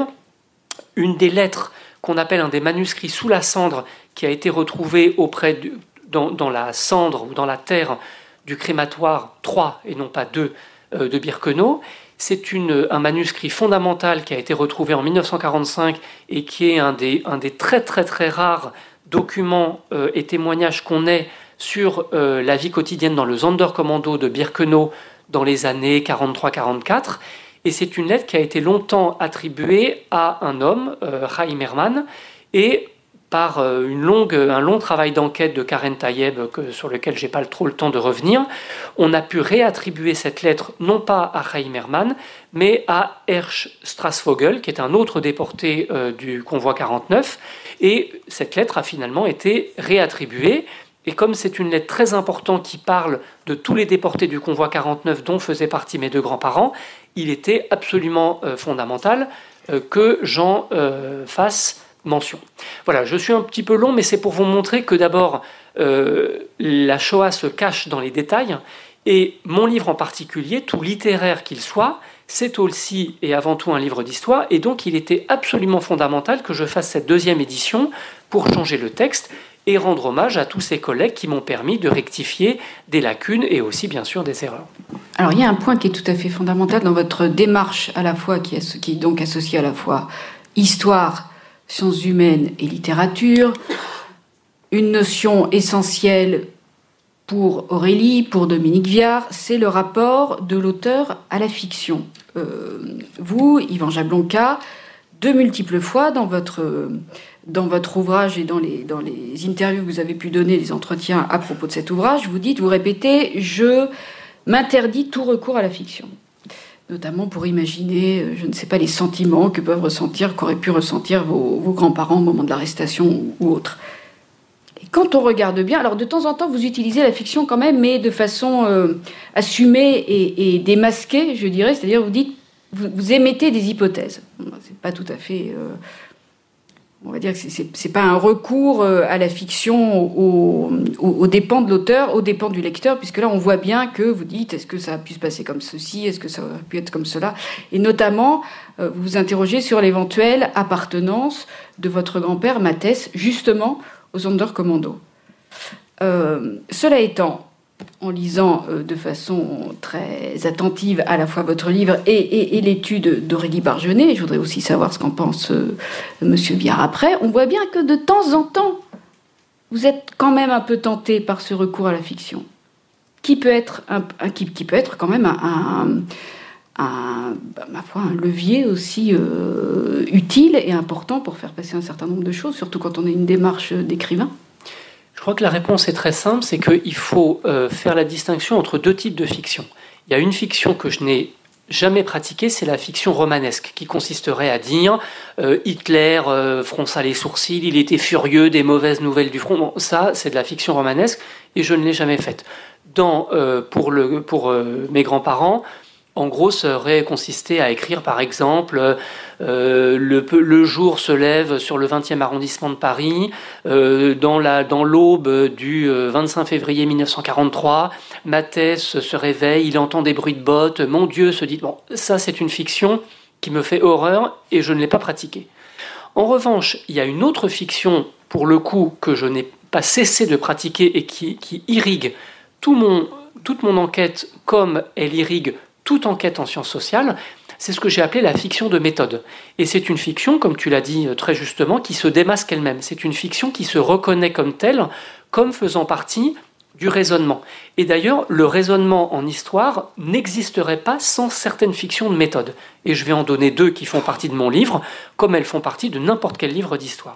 Speaker 4: une des lettres qu'on appelle un des manuscrits sous la cendre, qui a été retrouvé auprès de, dans, dans la cendre ou dans la terre du crématoire trois et non pas deux euh, de Birkenau. C'est une, un manuscrit fondamental qui a été retrouvé en mille neuf cent quarante-cinq et qui est un des, un des très très très rares documents euh, et témoignages qu'on ait sur euh, la vie quotidienne dans le Sonderkommando de Birkenau dans les années quarante-trois quarante-quatre. Et c'est une lettre qui a été longtemps attribuée à un homme, euh, Chaim Herman, et par euh, une longue, un long travail d'enquête de Karen Tayeb, que, sur lequel je n'ai pas trop le temps de revenir, on a pu réattribuer cette lettre non pas à Chaim Herman, mais à Hersch Strassvogel, qui est un autre déporté euh, du convoi quarante-neuf, et cette lettre a finalement été réattribuée. Et comme c'est une lettre très importante qui parle de tous les déportés du convoi quarante-neuf dont faisaient partie mes deux grands-parents, il était absolument euh, fondamental euh, que j'en euh, fasse mention. Voilà, je suis un petit peu long, mais c'est pour vous montrer que d'abord, euh, la Shoah se cache dans les détails, et mon livre en particulier, tout littéraire qu'il soit, c'est aussi et avant tout un livre d'histoire, et donc il était absolument fondamental que je fasse cette deuxième édition pour changer le texte et rendre hommage à tous ces collègues qui m'ont permis de rectifier des lacunes et aussi bien sûr des erreurs.
Speaker 3: Alors il y a un point qui est tout à fait fondamental dans votre démarche à la fois, qui est, qui est donc associée à la fois histoire, sciences humaines et littérature, une notion essentielle pour Aurélie, pour Dominique Viard, c'est le rapport de l'auteur à la fiction. Euh, vous, Yvan Jablonka, de multiples fois dans votre, dans votre ouvrage et dans les, dans les interviews que vous avez pu donner, les entretiens à propos de cet ouvrage, vous dites, vous répétez « Je m'interdis tout recours à la fiction ». Notamment pour imaginer, je ne sais pas, les sentiments que peuvent ressentir, qu'auraient pu ressentir vos, vos grands-parents au moment de l'arrestation ou, ou autre. Et quand on regarde bien, alors de temps en temps vous utilisez la fiction quand même, mais de façon euh, assumée et, et démasquée, je dirais, c'est-à-dire vous dites vous, vous émettez des hypothèses. C'est pas tout à fait... Euh, on va dire que c'est, c'est pas un recours à la fiction aux, aux, aux dépens de l'auteur, aux dépens du lecteur, puisque là, on voit bien que vous dites, est-ce que ça a pu se passer comme ceci, est-ce que ça aurait pu être comme cela? Et notamment, euh, vous vous interrogez sur l'éventuelle appartenance de votre grand-père, Mathès, justement, aux Sonderkommando. Euh, cela étant, en lisant euh, de façon très attentive à la fois votre livre et, et, et l'étude d'Aurélie Bargenay, je voudrais aussi savoir ce qu'en pense euh, Monsieur Viard après, on voit bien que de temps en temps, vous êtes quand même un peu tenté par ce recours à la fiction, qui peut être, un, un, qui, qui peut être quand même un, un, un, bah, ma foi, un levier aussi euh, utile et important pour faire passer un certain nombre de choses, surtout quand on a une démarche d'écrivain.
Speaker 4: Je crois que la réponse est très simple, c'est qu'il faut euh, faire la distinction entre deux types de fiction. Il y a une fiction que je n'ai jamais pratiquée, c'est la fiction romanesque, qui consisterait à dire euh, Hitler euh, fronça les sourcils, il était furieux des mauvaises nouvelles du front. Bon, ça, c'est de la fiction romanesque, et je ne l'ai jamais faite. Dans, euh, pour le, pour euh, mes grands-parents, en gros, ça aurait consisté à écrire, par exemple, euh, le, le jour se lève sur le vingtième arrondissement de Paris, euh, dans, la, dans l'aube du vingt-cinq février mille neuf cent quarante-trois, Mathès se réveille, il entend des bruits de bottes, mon Dieu, se dit... Bon, ça, c'est une fiction qui me fait horreur et je ne l'ai pas pratiquée. En revanche, il y a une autre fiction, pour le coup, que je n'ai pas cessé de pratiquer et qui, qui irrigue tout mon, toute mon enquête comme elle irrigue toute enquête en sciences sociales, c'est ce que j'ai appelé la fiction de méthode. Et c'est une fiction, comme tu l'as dit très justement, qui se démasque elle-même. C'est une fiction qui se reconnaît comme telle, comme faisant partie du raisonnement. Et d'ailleurs, le raisonnement en histoire n'existerait pas sans certaines fictions de méthode. Et je vais en donner deux qui font partie de mon livre, comme elles font partie de n'importe quel livre d'histoire.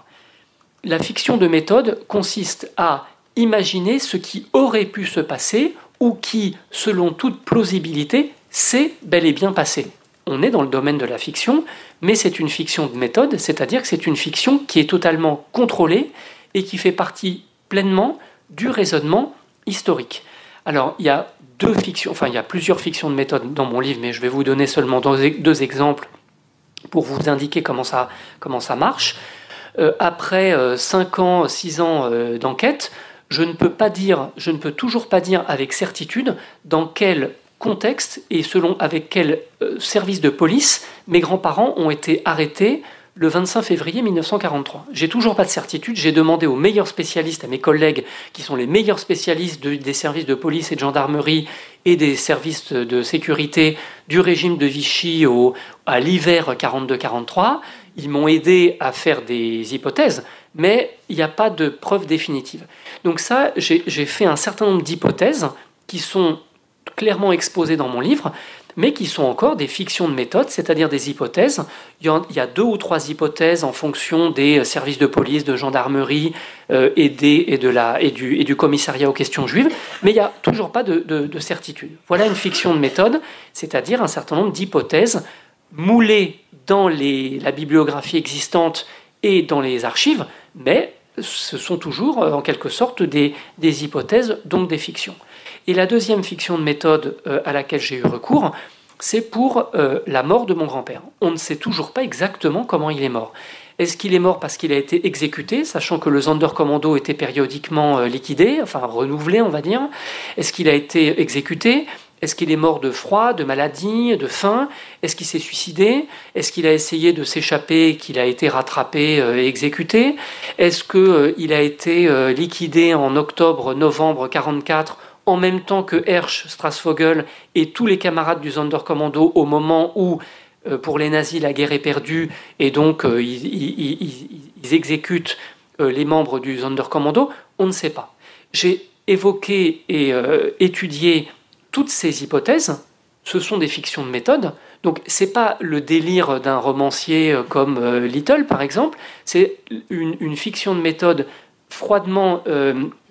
Speaker 4: La fiction de méthode consiste à imaginer ce qui aurait pu se passer ou qui, selon toute plausibilité, s'est bel et bien passé. On est dans le domaine de la fiction, mais c'est une fiction de méthode, c'est-à-dire que c'est une fiction qui est totalement contrôlée et qui fait partie pleinement du raisonnement historique. Alors, il y a deux fictions, enfin, il y a plusieurs fictions de méthode dans mon livre, mais je vais vous donner seulement deux exemples pour vous indiquer comment ça, comment ça marche. Euh, après euh, cinq ans, six ans euh, d'enquête, je ne peux pas dire, je ne peux toujours pas dire avec certitude dans quel contexte et selon avec quel euh, service de police mes grands-parents ont été arrêtés le vingt-cinq février mille neuf cent quarante-trois. J'ai toujours pas de certitude, j'ai demandé aux meilleurs spécialistes, à mes collègues qui sont les meilleurs spécialistes de, des services de police et de gendarmerie et des services de sécurité du régime de Vichy au, à l'hiver quarante-deux quarante-trois. Ils m'ont aidé à faire des hypothèses, mais il n'y a pas de preuve définitive. Donc ça, j'ai, j'ai fait un certain nombre d'hypothèses qui sont clairement exposées dans mon livre, mais qui sont encore des fictions de méthode, c'est-à-dire des hypothèses. Il y a deux ou trois hypothèses en fonction des services de police, de gendarmerie euh, et, des, et, de la, et, du, et du commissariat aux questions juives, mais il n'y a toujours pas de, de, de certitude. Voilà une fiction de méthode, c'est-à-dire un certain nombre d'hypothèses moulées dans les, la bibliographie existante et dans les archives, mais ce sont toujours en quelque sorte des, des hypothèses, donc des fictions. Et la deuxième fiction de méthode euh, à laquelle j'ai eu recours, c'est pour euh, la mort de mon grand-père. On ne sait toujours pas exactement comment il est mort. Est-ce qu'il est mort parce qu'il a été exécuté, sachant que le Sonderkommando était périodiquement euh, liquidé, enfin renouvelé, on va dire? Est-ce qu'il a été exécuté? Est-ce qu'il est mort de froid, de maladie, de faim? Est-ce qu'il s'est suicidé? Est-ce qu'il a essayé de s'échapper et qu'il a été rattrapé euh, et exécuté? Est-ce qu'il euh, a été euh, liquidé en octobre-novembre quarante-quatre en même temps que Hersch, Strasvogel et tous les camarades du Sonderkommando au moment où, euh, pour les nazis, la guerre est perdue et donc euh, ils, ils, ils, ils exécutent euh, les membres du Sonderkommando? On ne sait pas. J'ai évoqué et euh, étudié toutes ces hypothèses. Ce sont des fictions de méthode. Donc, ce n'est pas le délire d'un romancier comme euh, Little, par exemple. C'est une, une fiction de méthode froidement euh,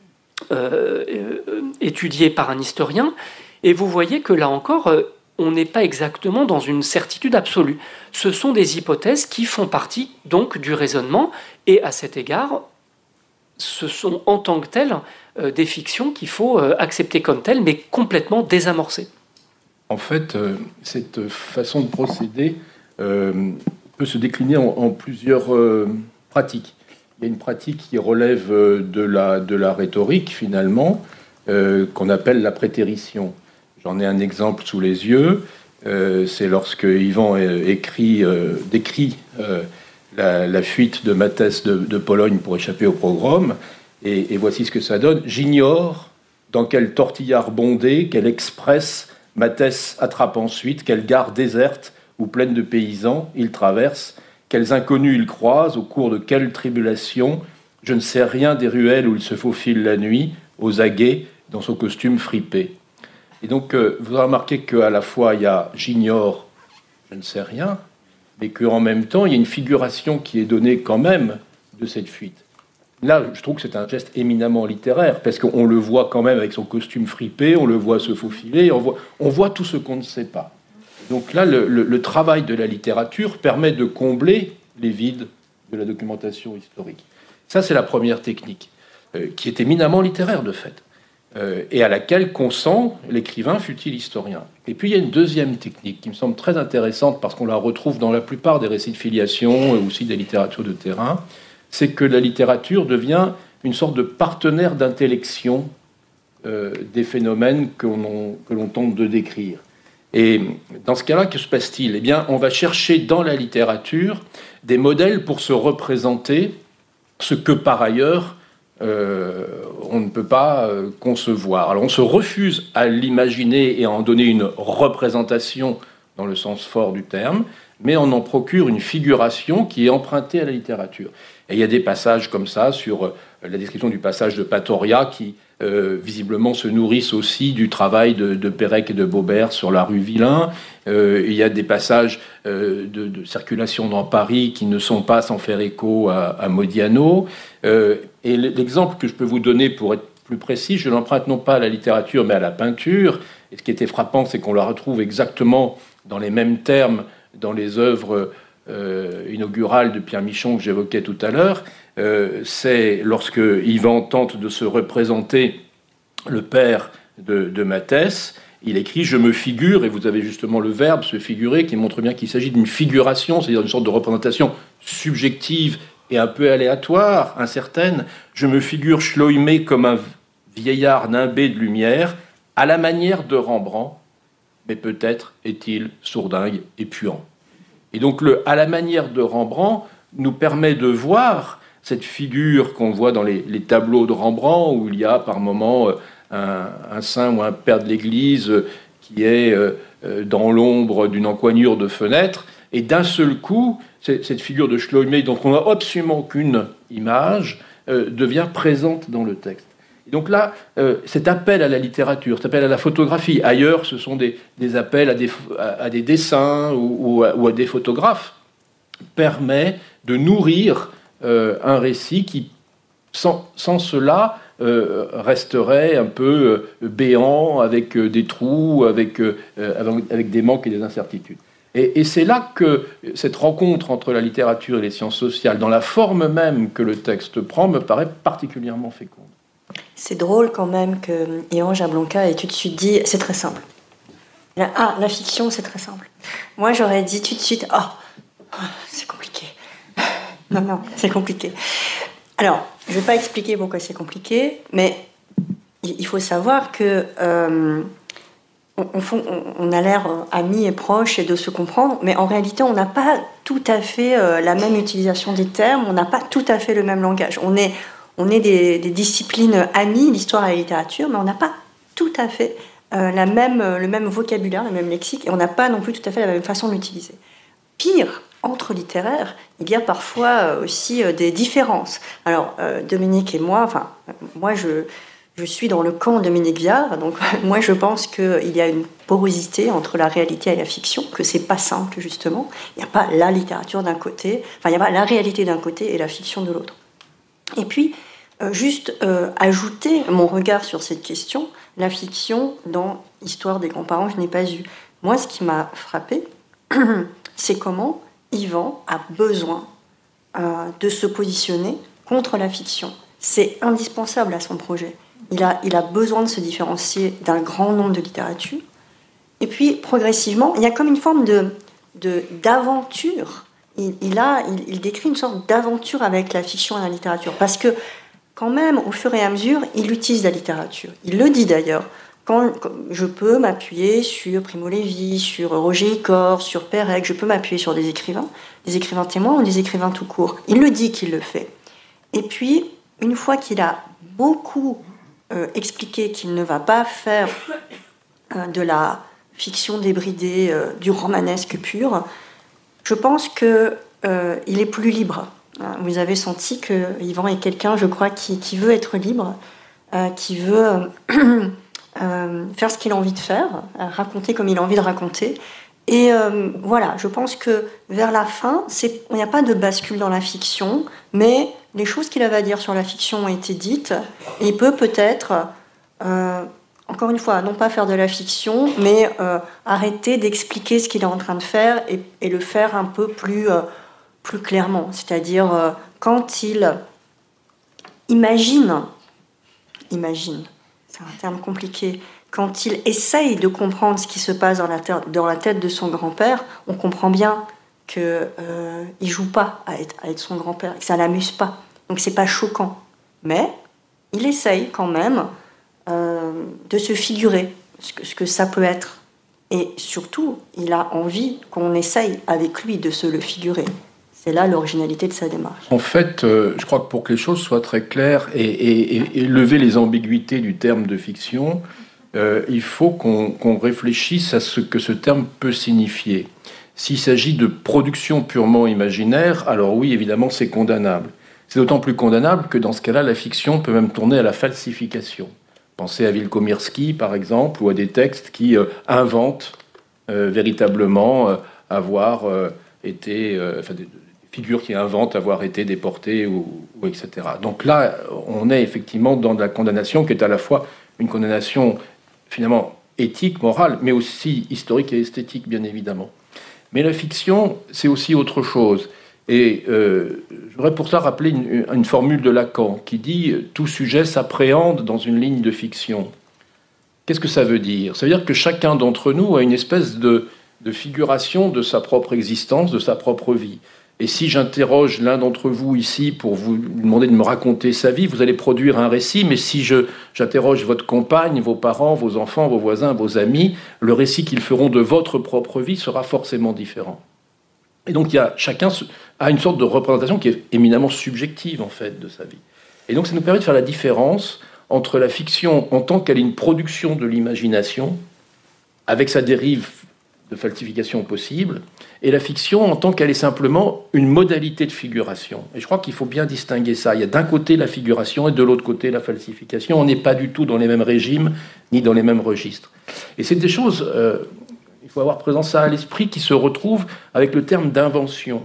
Speaker 4: euh, euh, étudiée par un historien. Et vous voyez que là encore, euh, on n'est pas exactement dans une certitude absolue. Ce sont des hypothèses qui font partie donc du raisonnement. Et à cet égard, ce sont en tant que telles euh, des fictions qu'il faut euh, accepter comme telles, mais complètement désamorcées.
Speaker 5: En fait, euh, cette façon de procéder euh, peut se décliner en, en plusieurs euh, pratiques. Il y a une pratique qui relève de la, de la rhétorique, finalement, euh, qu'on appelle la prétérition. J'en ai un exemple sous les yeux. Euh, c'est lorsque Ivan écrit, euh, décrit euh, la, la fuite de Mathès de, de Pologne pour échapper au pogrom. Et, et voici ce que ça donne. « J'ignore dans quel tortillard bondé, quel express Mathès attrape ensuite, quelle gare déserte ou pleine de paysans il traverse, quels inconnus il croise, au cours de quelle tribulation. Je ne sais rien des ruelles où il se faufile la nuit, aux aguets, dans son costume fripé. » Et donc, euh, vous remarquez qu'à la fois, il y a « j'ignore, je ne sais rien », mais qu'en même temps, il y a une figuration qui est donnée quand même de cette fuite. Là, je trouve que c'est un geste éminemment littéraire, parce qu'on le voit quand même avec son costume fripé, on le voit se faufiler, on voit, on voit tout ce qu'on ne sait pas. Donc là, le, le, le travail de la littérature permet de combler les vides de la documentation historique. Ça, c'est la première technique, euh, qui est éminemment littéraire, de fait, euh, et à laquelle consent l'écrivain, fût-il historien. Et puis, il y a une deuxième technique qui me semble très intéressante, parce qu'on la retrouve dans la plupart des récits de filiation, et aussi des littératures de terrain, c'est que la littérature devient une sorte de partenaire d'intellection euh, des phénomènes que l'on, que l'on tente de décrire. Et dans ce cas-là, que se passe-t-il ? Eh bien, on va chercher dans la littérature des modèles pour se représenter ce que, par ailleurs, euh, on ne peut pas euh, concevoir. Alors, on se refuse à l'imaginer et à en donner une représentation dans le sens fort du terme, mais on en procure une figuration qui est empruntée à la littérature. Et il y a des passages comme ça sur la description du passage de Patoria qui, euh, visiblement, se nourrissent aussi du travail de, de Pérec et de Baubert sur la rue Villain. Euh, il y a des passages euh, de, de circulation dans Paris qui ne sont pas sans faire écho à, à Modiano. Euh, et l'exemple que je peux vous donner pour être plus précis, je l'emprunte non pas à la littérature mais à la peinture. Et ce qui était frappant, c'est qu'on la retrouve exactement dans les mêmes termes dans les œuvres euh, inaugurales de Pierre Michon que j'évoquais tout à l'heure. Euh, c'est lorsque Ivan tente de se représenter le père de, de Mathès, il écrit « Je me figure », et vous avez justement le verbe « se figurer » qui montre bien qu'il s'agit d'une figuration, c'est-à-dire une sorte de représentation subjective et un peu aléatoire, incertaine. « Je me figure schloimé comme un vieillard nimbé de lumière, à la manière de Rembrandt, mais peut-être est-il sourdingue et puant. » Et donc, le « à la manière de Rembrandt » nous permet de voir cette figure qu'on voit dans les, les tableaux de Rembrandt, où il y a par moments un, un saint ou un père de l'Église qui est euh, dans l'ombre d'une encoignure de fenêtre, et d'un seul coup, cette figure de Schloimé, dont on n'a absolument aucune image, euh, devient présente dans le texte. Et donc là, euh, cet appel à la littérature, cet appel à la photographie, ailleurs, ce sont des, des appels à des, à, à des dessins ou, ou, à, ou à des photographes, permet de nourrir euh, un récit qui, sans, sans cela, euh, resterait un peu euh, béant, avec euh, des trous, avec, euh, avec, avec des manques et des incertitudes. Et, et c'est là que cette rencontre entre la littérature et les sciences sociales, dans la forme même que le texte prend, me paraît particulièrement féconde.
Speaker 6: C'est drôle quand même que Ivan Jablonka ait tout de suite dit c'est très simple. La, ah, la fiction, c'est très simple. Moi, j'aurais dit tout de suite oh, oh c'est compliqué. Non, non, c'est compliqué. Alors, je ne vais pas expliquer pourquoi c'est compliqué, mais il faut savoir que euh, on, on, on a l'air amis et proches et de se comprendre, mais en réalité, on n'a pas tout à fait euh, la même utilisation des termes, on n'a pas tout à fait le même langage. On est On est des, des disciplines amies, l'histoire et la littérature, mais on n'a pas tout à fait euh, la même, le même vocabulaire, le même lexique, et on n'a pas non plus tout à fait la même façon de l'utiliser. Pire, entre littéraires, il y a parfois aussi euh, des différences. Alors, euh, Dominique et moi, enfin, moi je, je suis dans le camp Dominique Viard, donc moi je pense qu'il y a une porosité entre la réalité et la fiction, que c'est pas simple justement. Il n'y a pas la littérature d'un côté, enfin il n'y a pas la réalité d'un côté et la fiction de l'autre. Et puis, euh, juste euh, ajouter mon regard sur cette question, la fiction dans l'histoire des grands-parents, je n'ai pas eu. Moi, ce qui m'a frappé, c'est comment Ivan a besoin euh, de se positionner contre la fiction. C'est indispensable à son projet. Il a, il a besoin de se différencier d'un grand nombre de littératures, Et puis, progressivement, il y a comme une forme de, de, d'aventure. Il, il, a, il, il décrit une sorte d'aventure avec la fiction et la littérature. Parce que, quand même, au fur et à mesure, il utilise la littérature. Il le dit d'ailleurs. Quand, quand je peux m'appuyer sur Primo Levi, sur Roger Icor, sur Pérec, je peux m'appuyer sur des écrivains, des écrivains témoins ou des écrivains tout court. Il le dit qu'il le fait. Et puis, une fois qu'il a beaucoup euh, expliqué qu'il ne va pas faire euh, de la fiction débridée, euh, du romanesque pur, je pense qu'il euh, est plus libre. Vous avez senti que Yvan est quelqu'un, je crois, qui, qui veut être libre, euh, qui veut euh, euh, faire ce qu'il a envie de faire, euh, raconter comme il a envie de raconter. Et euh, voilà, je pense que vers la fin, c'est, il n'y a pas de bascule dans la fiction, mais les choses qu'il avait à dire sur la fiction ont été dites, et il peut peut-être, euh, encore une fois, non pas faire de la fiction, mais euh, arrêter d'expliquer ce qu'il est en train de faire et, et le faire un peu plus... Euh, plus clairement, c'est-à-dire euh, quand il imagine, imagine, c'est un terme compliqué, quand il essaye de comprendre ce qui se passe dans la, tête, dans la tête de son grand-père, on comprend bien qu'il euh, ne joue pas à être, à être son grand-père, que ça ne l'amuse pas, donc c'est pas choquant, mais il essaye quand même euh, de se figurer ce que, ce que ça peut être, et surtout, il a envie qu'on essaye avec lui de se le figurer. C'est là l'originalité de sa démarche.
Speaker 5: En fait, euh, je crois que pour que les choses soient très claires et, et, et, et lever les ambiguïtés du terme de fiction, euh, il faut qu'on, qu'on réfléchisse à ce que ce terme peut signifier. S'il s'agit de production purement imaginaire, alors oui, évidemment, c'est condamnable. C'est d'autant plus condamnable que dans ce cas-là, la fiction peut même tourner à la falsification. Pensez à Wilkomirski, par exemple, ou à des textes qui euh, inventent euh, véritablement euh, avoir euh, été... Euh, enfin, des, figures qui inventent avoir été déportées, ou, ou et cetera. Donc là, on est effectivement dans de la condamnation qui est à la fois une condamnation finalement éthique, morale, mais aussi historique et esthétique, bien évidemment. Mais la fiction, c'est aussi autre chose. Et euh, je voudrais pour ça rappeler une, une formule de Lacan qui dit « tout sujet s'appréhende dans une ligne de fiction ». Qu'est-ce que ça veut dire ? Ça veut dire que chacun d'entre nous a une espèce de, de figuration de sa propre existence, de sa propre vie. Et si j'interroge l'un d'entre vous ici pour vous demander de me raconter sa vie, vous allez produire un récit, mais si je, j'interroge votre compagne, vos parents, vos enfants, vos voisins, vos amis, le récit qu'ils feront de votre propre vie sera forcément différent. Et donc il y a, chacun a une sorte de représentation qui est éminemment subjective, en fait, de sa vie. Et donc ça nous permet de faire la différence entre la fiction en tant qu'elle est une production de l'imagination, avec sa dérive de falsification possible, et la fiction en tant qu'elle est simplement une modalité de figuration. Et je crois qu'il faut bien distinguer ça. Il y a d'un côté la figuration et de l'autre côté la falsification. On n'est pas du tout dans les mêmes régimes, ni dans les mêmes registres. Et c'est des choses, euh, il faut avoir présent ça à l'esprit, qui se retrouvent avec le terme d'invention.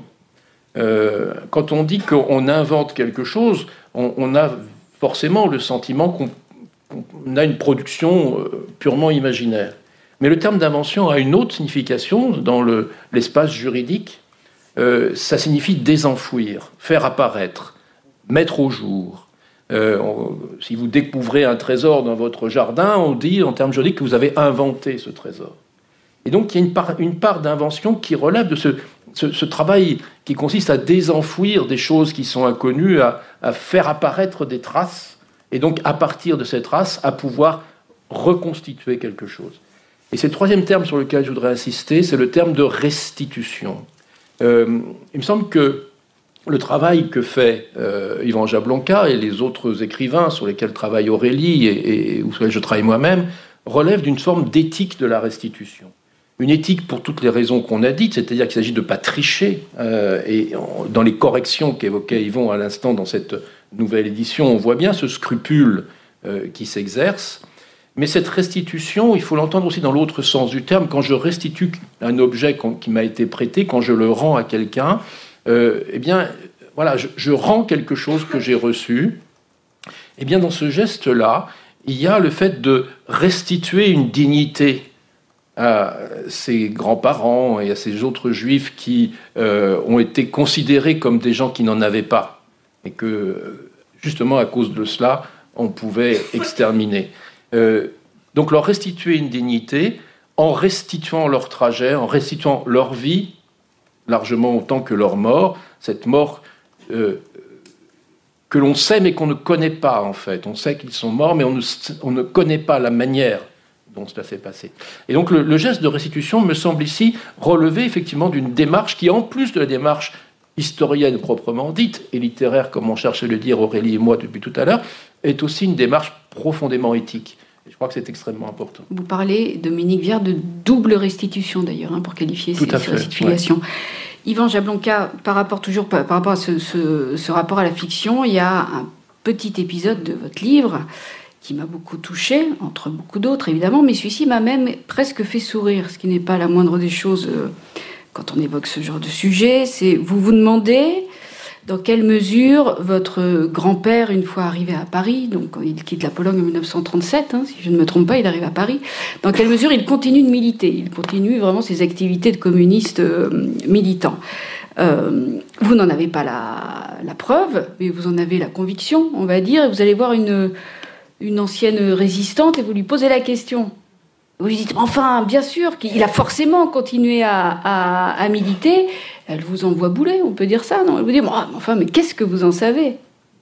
Speaker 5: Euh, quand on dit qu'on invente quelque chose, on, on a forcément le sentiment qu'on, qu'on a une production euh, purement imaginaire. Mais le terme d'invention a une autre signification dans le, l'espace juridique. Euh, ça signifie désenfouir, faire apparaître, mettre au jour. Euh, on, si vous découvrez un trésor dans votre jardin, on dit en termes juridiques que vous avez inventé ce trésor. Et donc il y a une part, une part d'invention qui relève de ce, ce, ce travail qui consiste à désenfouir des choses qui sont inconnues, à, à faire apparaître des traces, et donc à partir de ces traces, à pouvoir reconstituer quelque chose. Et c'est le troisième terme sur lequel je voudrais insister, c'est le terme de restitution. Euh, il me semble que le travail que fait euh, Yvan Jablonka et les autres écrivains sur lesquels travaille Aurélie et, et, ou sur lesquels je travaille moi-même relève d'une forme d'éthique de la restitution. Une éthique pour toutes les raisons qu'on a dites, c'est-à-dire qu'il s'agit de ne pas tricher. Euh, et en, dans les corrections qu'évoquait Yvan à l'instant dans cette nouvelle édition, on voit bien ce scrupule euh, qui s'exerce. Mais cette restitution, il faut l'entendre aussi dans l'autre sens du terme. Quand je restitue un objet qui m'a été prêté, quand je le rends à quelqu'un, euh, eh bien, voilà, je, je rends quelque chose que j'ai reçu. Eh bien, dans ce geste-là, il y a le fait de restituer une dignité à ces grands-parents et à ces autres juifs qui euh, ont été considérés comme des gens qui n'en avaient pas, et que, justement, à cause de cela, on pouvait exterminer. Euh, donc leur restituer une dignité en restituant leur trajet, en restituant leur vie, largement autant que leur mort, cette mort euh, que l'on sait mais qu'on ne connaît pas en fait. On sait qu'ils sont morts mais on ne, on ne connaît pas la manière dont cela s'est passé. Et donc le, le geste de restitution me semble ici relever effectivement d'une démarche qui, en plus de la démarche historienne proprement dite, et littéraire comme on cherche à le dire Aurélie et moi depuis tout à l'heure, est aussi une démarche profondément éthique. Et je crois que c'est extrêmement important.
Speaker 3: Vous parlez, Dominique Viard, de double restitution d'ailleurs, hein, pour qualifier ces, ces restitutions. Ouais. Yvan Jablonka, par rapport toujours par, par rapport à ce, ce, ce rapport à la fiction, il y a un petit épisode de votre livre qui m'a beaucoup touchée, entre beaucoup d'autres évidemment, mais celui-ci m'a même presque fait sourire, ce qui n'est pas la moindre des choses euh, quand on évoque ce genre de sujet. C'est vous vous demandez dans quelle mesure votre grand-père, une fois arrivé à Paris, donc il quitte la Pologne en mille neuf cent trente-sept, hein, si je ne me trompe pas, il arrive à Paris, dans quelle mesure il continue de militer, il continue vraiment ses activités de communiste euh, militant. Euh, vous n'en avez pas la, la preuve, mais vous en avez la conviction, on va dire, et vous allez voir une, une ancienne résistante et vous lui posez la question. Vous lui dites, enfin, bien sûr, qu'il a forcément continué à, à, à militer. Elle vous envoie bouler, on peut dire ça, non? Elle vous dit, bon, enfin, mais qu'est-ce que vous en savez?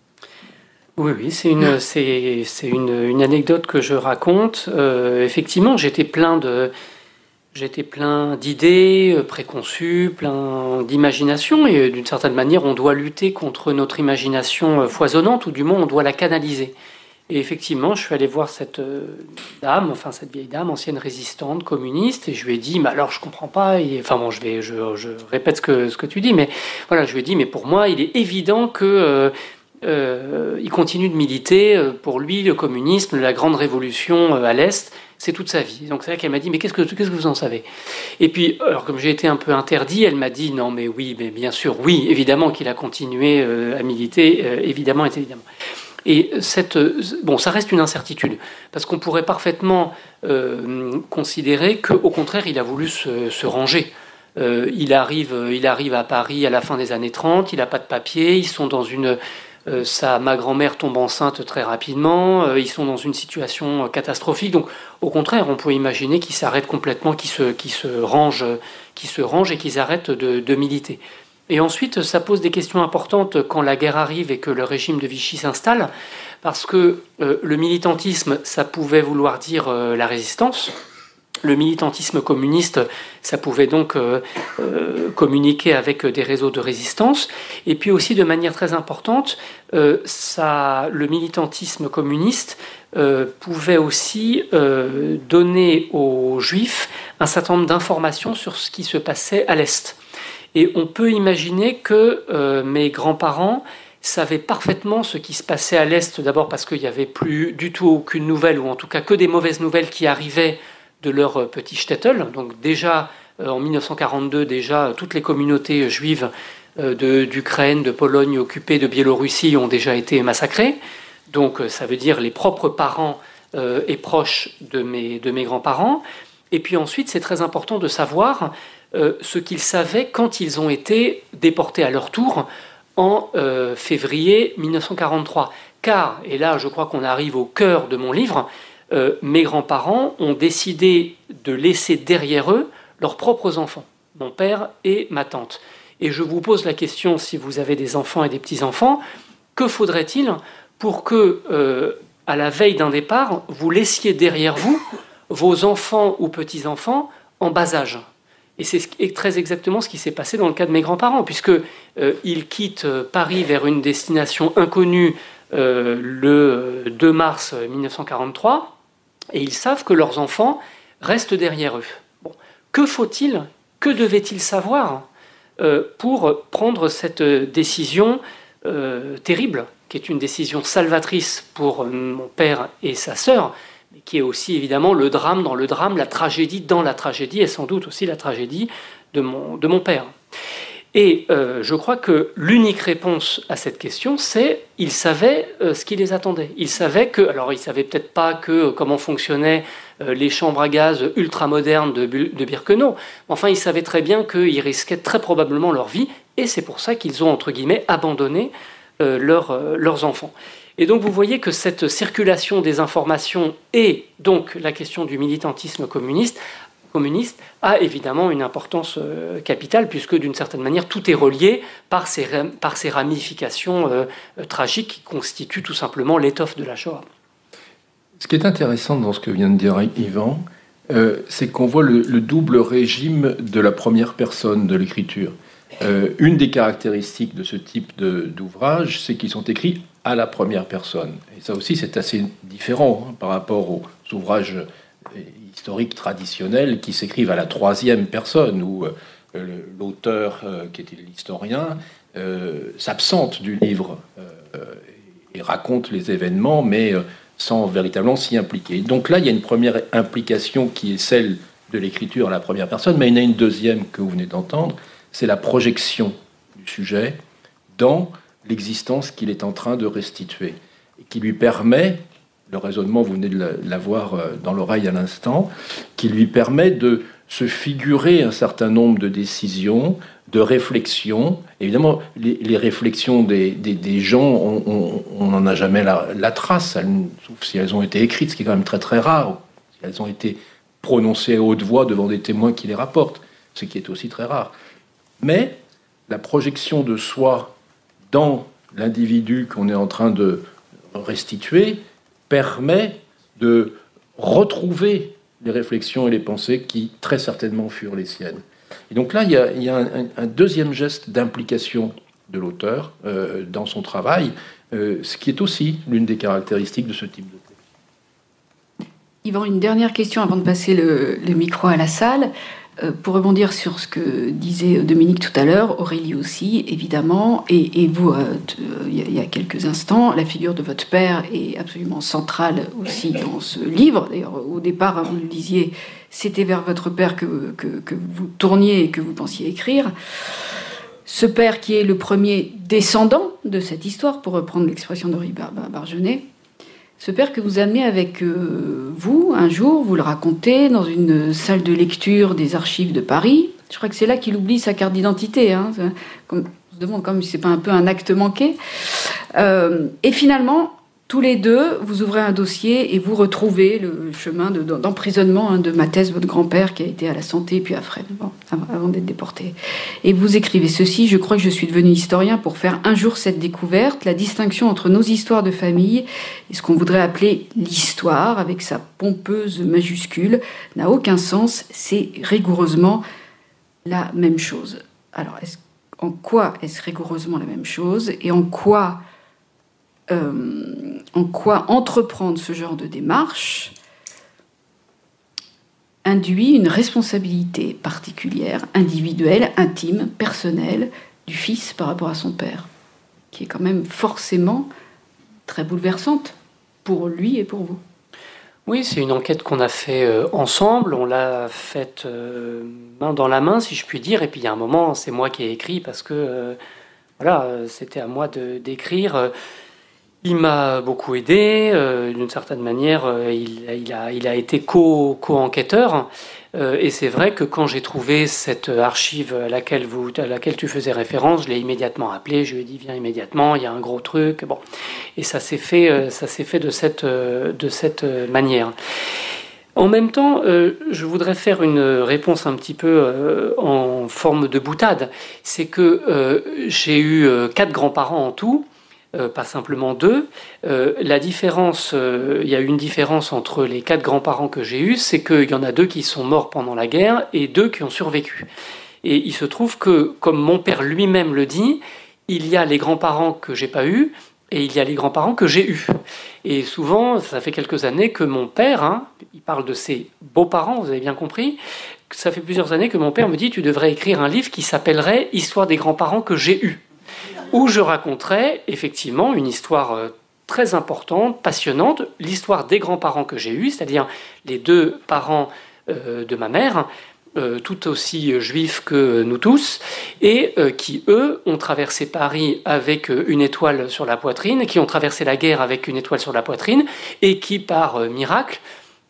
Speaker 4: Oui, oui, c'est une, c'est, c'est une, une anecdote que je raconte. Euh, effectivement, j'étais plein de, j'étais plein d'idées préconçues, plein d'imagination, et d'une certaine manière, on doit lutter contre notre imagination foisonnante, ou du moins, on doit la canaliser. Et effectivement, je suis allé voir cette dame, enfin cette vieille dame, ancienne résistante, communiste, et je lui ai dit, mais alors je comprends pas, et, enfin bon, je, vais, je, je répète ce que, ce que tu dis, mais voilà, je lui ai dit, mais pour moi, il est évident que euh, euh, il continue de militer, pour lui, le communisme, la grande révolution à l'Est, c'est toute sa vie. Donc c'est là qu'elle m'a dit, mais qu'est-ce que, qu'est-ce que vous en savez? Et puis, alors comme j'ai été un peu interdit, elle m'a dit, non mais oui, mais bien sûr, oui, évidemment qu'il a continué euh, à militer, euh, évidemment, évidemment. Et cette, bon, ça reste une incertitude, parce qu'on pourrait parfaitement euh, considérer qu'au contraire, il a voulu se, se ranger. Euh, il, arrive, il arrive à Paris à la fin des années trente, il n'a pas de papier, ils sont dans une... Euh, sa, ma grand-mère tombe enceinte très rapidement, euh, ils sont dans une situation catastrophique. Donc, au contraire, on peut imaginer qu'ils s'arrêtent complètement, qu'ils se, qu'ils se rangent, qu'ils se rangent et qu'ils arrêtent de, de militer. Et ensuite, ça pose des questions importantes quand la guerre arrive et que le régime de Vichy s'installe, parce que euh, le militantisme, ça pouvait vouloir dire euh, la résistance. Le militantisme communiste, ça pouvait donc euh, euh, communiquer avec des réseaux de résistance. Et puis aussi, de manière très importante, euh, ça, le militantisme communiste euh, pouvait aussi euh, donner aux Juifs un certain nombre d'informations sur ce qui se passait à l'Est. Et on peut imaginer que euh, mes grands-parents savaient parfaitement ce qui se passait à l'Est, d'abord parce qu'il n'y avait plus du tout aucune nouvelle, ou en tout cas que des mauvaises nouvelles qui arrivaient de leur petit shtetl. Donc déjà, euh, en mille neuf cent quarante-deux, déjà, toutes les communautés juives euh, de, d'Ukraine, de Pologne occupée, de Biélorussie ont déjà été massacrées. Donc ça veut dire les propres parents euh, et proches de mes, de mes grands-parents. Et puis ensuite, c'est très important de savoir euh, ce qu'ils savaient quand ils ont été déportés à leur tour en euh, février mille neuf cent quarante-trois. Car, et là je crois qu'on arrive au cœur de mon livre, euh, mes grands-parents ont décidé de laisser derrière eux leurs propres enfants, mon père et ma tante. Et je vous pose la question, si vous avez des enfants et des petits-enfants, que faudrait-il pour que, euh, à la veille d'un départ, vous laissiez derrière vous vos enfants ou petits-enfants en bas âge? Et c'est très exactement ce qui s'est passé dans le cas de mes grands-parents, puisqu'ils euh, quittent Paris vers une destination inconnue euh, le deux mars mille neuf cent quarante-trois, et ils savent que leurs enfants restent derrière eux. Bon. Que faut-il, que devaient-ils savoir euh, pour prendre cette décision euh, terrible, qui est une décision salvatrice pour mon père et sa sœur, mais qui est aussi évidemment le drame dans le drame, la tragédie dans la tragédie, et sans doute aussi la tragédie de mon, de mon père. Et euh, je crois que l'unique réponse à cette question, c'est ils savaient euh, ce qui les attendait. Ils savaient que, alors ils ne savaient peut-être pas que, euh, comment fonctionnaient euh, les chambres à gaz ultramodernes de, de Birkenau, mais enfin ils savaient très bien qu'ils risquaient très probablement leur vie, et c'est pour ça qu'ils ont, entre guillemets, abandonné euh, leur, euh, leurs enfants. Et donc vous voyez que cette circulation des informations et donc la question du militantisme communiste communiste a évidemment une importance euh, capitale, puisque d'une certaine manière, tout est relié par ces, par ces ramifications euh, euh, tragiques qui constituent tout simplement l'étoffe de la Shoah.
Speaker 5: Ce qui est intéressant dans ce que vient de dire Yvan, euh, c'est qu'on voit le, le double régime de la première personne de l'écriture. Euh, une des caractéristiques de ce type de, d'ouvrage, c'est qu'ils sont écrits à la première personne. Et ça aussi, c'est assez différent hein, par rapport aux ouvrages historiques traditionnels qui s'écrivent à la troisième personne, où euh, l'auteur, euh, qui était l'historien, euh, s'absente du livre euh, et raconte les événements, mais euh, sans véritablement s'y impliquer. Donc là, il y a une première implication qui est celle de l'écriture à la première personne, mais il y en a une deuxième que vous venez d'entendre, c'est la projection du sujet dans l'existence qu'il est en train de restituer, et qui lui permet, le raisonnement, vous venez de l'avoir dans l'oreille à l'instant, qui lui permet de se figurer un certain nombre de décisions, de réflexions. Évidemment, les, les réflexions des, des, des gens, on n'en a jamais la, la trace, elles, sauf si elles ont été écrites, ce qui est quand même très très rare, si elles ont été prononcées à haute voix devant des témoins qui les rapportent, ce qui est aussi très rare. Mais la projection de soi dans l'individu qu'on est en train de restituer permet de retrouver les réflexions et les pensées qui, très certainement, furent les siennes. Et donc là, il y a, il y a un, un deuxième geste d'implication de l'auteur euh, dans son travail, euh, ce qui est aussi l'une des caractéristiques de ce type de texte.
Speaker 3: Yvan, une dernière question avant de passer le, le micro à la salle. Euh, pour rebondir sur ce que disait Dominique tout à l'heure, Aurélie aussi, évidemment, et, et vous, euh, t- il y a quelques instants, la figure de votre père est absolument centrale aussi dans ce livre. D'ailleurs, au départ, vous le disiez, c'était vers votre père que, que, que vous tourniez et que vous pensiez écrire. Ce père qui est le premier descendant de cette histoire, pour reprendre l'expression d'Henri Bar- Bar- Bargenet, ce père que vous amenez avec euh, vous, un jour, vous le racontez dans une salle de lecture des archives de Paris. Je crois que c'est là qu'il oublie sa carte d'identité. Hein. Comme, on se demande comme si c'est pas un peu un acte manqué. Euh, et finalement, tous les deux, vous ouvrez un dossier et vous retrouvez le chemin de, d'emprisonnement hein, de Mathès, votre grand-père, qui a été à la santé, puis à Fresnes, bon, avant d'être déporté. Et vous écrivez ceci: « Je crois que je suis devenu historien pour faire un jour cette découverte, la distinction entre nos histoires de famille et ce qu'on voudrait appeler l'histoire, avec sa pompeuse majuscule, n'a aucun sens, c'est rigoureusement la même chose. » Alors, est-ce, en quoi est-ce rigoureusement la même chose et en quoi... Euh, en quoi entreprendre ce genre de démarche induit une responsabilité particulière, individuelle, intime, personnelle du fils par rapport à son père, qui est quand même forcément très bouleversante pour lui et pour vous.
Speaker 4: Oui, c'est une enquête qu'on a fait euh, ensemble, on l'a faite euh, main dans la main, si je puis dire, et puis il y a un moment, c'est moi qui ai écrit, parce que euh, voilà, c'était à moi de, d'écrire. Il m'a beaucoup aidé, euh, d'une certaine manière, euh, il, il, a, il a été co, co-enquêteur, euh, et c'est vrai que quand j'ai trouvé cette archive à laquelle, vous, à laquelle tu faisais référence, je l'ai immédiatement appelé, je lui ai dit viens immédiatement, il y a un gros truc, bon, et ça s'est fait, euh, ça s'est fait de cette, euh, de cette manière. En même temps, euh, je voudrais faire une réponse un petit peu euh, en forme de boutade, c'est que euh, j'ai eu euh, quatre grands-parents en tout, Euh, pas simplement deux. Euh, la différence, euh, il y a une différence entre les quatre grands-parents que j'ai eus, c'est qu'il y en a deux qui sont morts pendant la guerre et deux qui ont survécu. Et il se trouve que, comme mon père lui-même le dit, il y a les grands-parents que j'ai pas eus et il y a les grands-parents que j'ai eus. Et souvent, ça fait quelques années que mon père, hein, il parle de ses beaux-parents, vous avez bien compris, ça fait plusieurs années que mon père me dit tu devrais écrire un livre qui s'appellerait « Histoire des grands-parents que j'ai eus ». Où je raconterai effectivement une histoire très importante, passionnante, l'histoire des grands-parents que j'ai eus, c'est-à-dire les deux parents euh, de ma mère, euh, tout aussi juifs que nous tous, et euh, qui, eux, ont traversé Paris avec une étoile sur la poitrine, qui ont traversé la guerre avec une étoile sur la poitrine, et qui, par euh, miracle,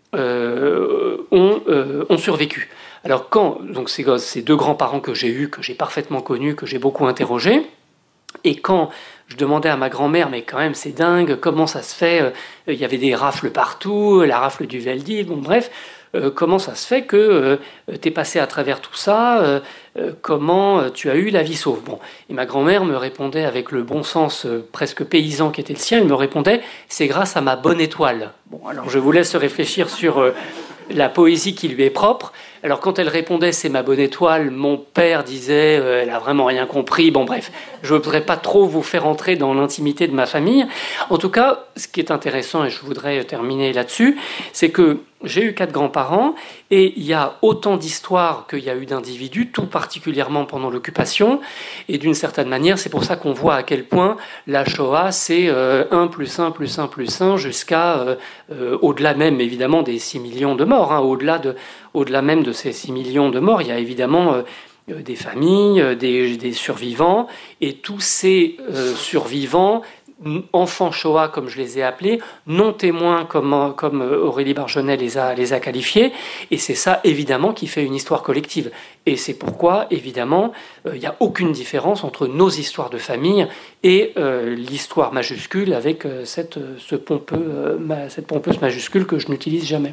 Speaker 4: euh, ont, euh, ont survécu. Alors quand, donc ces, ces deux grands-parents que j'ai eus, que j'ai parfaitement connus, que j'ai beaucoup interrogés, et quand je demandais à ma grand-mère, mais quand même c'est dingue, comment ça se fait, il y avait des rafles partout, la rafle du Veldiv, bon bref, euh, comment ça se fait que euh, tu es passé à travers tout ça, euh, euh, comment tu as eu la vie sauve. Bon. Et ma grand-mère me répondait avec le bon sens euh, presque paysan qui était le sien, elle me répondait « c'est grâce à ma bonne étoile ». Bon, alors je vous laisse réfléchir sur euh, la poésie qui lui est propre. Alors quand elle répondait « c'est ma bonne étoile », mon père disait euh, « elle a vraiment rien compris ». Bon bref, je ne voudrais pas trop vous faire entrer dans l'intimité de ma famille. En tout cas, ce qui est intéressant, et je voudrais terminer là-dessus, c'est que j'ai eu quatre grands-parents et il y a autant d'histoires qu'il y a eu d'individus, tout particulièrement pendant l'occupation. Et d'une certaine manière, c'est pour ça qu'on voit à quel point la Shoah, c'est euh, un plus un plus un plus un jusqu'à euh, euh, au-delà même, évidemment, des six millions de morts. Hein, au-delà, de, au-delà même de ces six millions de morts, il y a évidemment euh, des familles, des, des survivants. Et tous ces euh, survivants, enfants Shoah, comme je les ai appelés, non témoins, comme, comme Aurélie Bargenay les a, les a qualifiés. Et c'est ça, évidemment, qui fait une histoire collective. Et c'est pourquoi, évidemment, il euh, n'y a aucune différence entre nos histoires de famille et euh, l'histoire majuscule avec euh, cette, ce pompeux, euh, ma, cette pompeuse majuscule que je n'utilise jamais.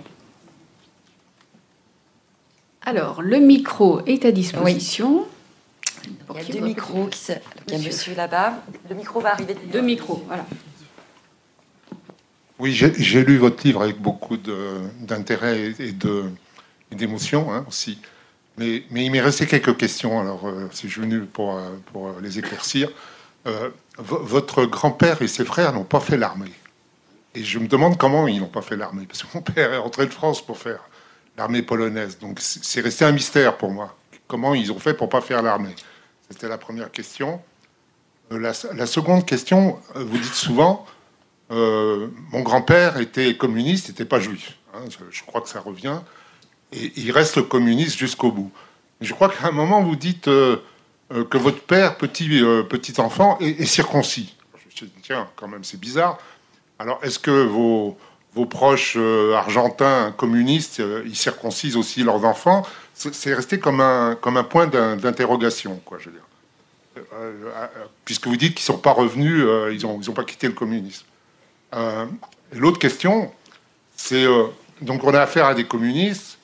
Speaker 3: Alors, le micro est à disposition.
Speaker 2: Oui. Il y a deux micros, qui se... il y a monsieur là-bas. Le micro va arriver.
Speaker 3: Deux micros, voilà.
Speaker 7: Oui, j'ai, j'ai lu votre livre avec beaucoup de, d'intérêt et, de, et d'émotion hein, aussi. Mais, mais il m'est resté quelques questions, alors euh, si je suis venu pour, pour les éclaircir. Euh, v- votre grand-père et ses frères n'ont pas fait l'armée. Et je me demande comment ils n'ont pas fait l'armée. Parce que mon père est rentré de France pour faire l'armée polonaise. Donc c'est resté un mystère pour moi. Comment ils ont fait pour ne pas faire l'armée? C'était la première question. La, la seconde question, vous dites souvent, euh, mon grand-père était communiste, n'était pas juif. Hein, je, je crois que ça revient. Et il reste communiste jusqu'au bout. Je crois qu'à un moment, vous dites euh, euh, que votre père, petit, euh, petit enfant, est, est circoncis. Je me suis dit, tiens, quand même, c'est bizarre. Alors, est-ce que vos, vos proches euh, argentins communistes, euh, ils circoncisent aussi leurs enfants? C'est resté comme un, comme un point d'interrogation, quoi, je veux dire. Euh, euh, puisque vous dites qu'ils ne sont pas revenus, euh, ils n'ont ils ont pas quitté le communisme. Euh, L'autre question, c'est... Euh, donc on a affaire à des communistes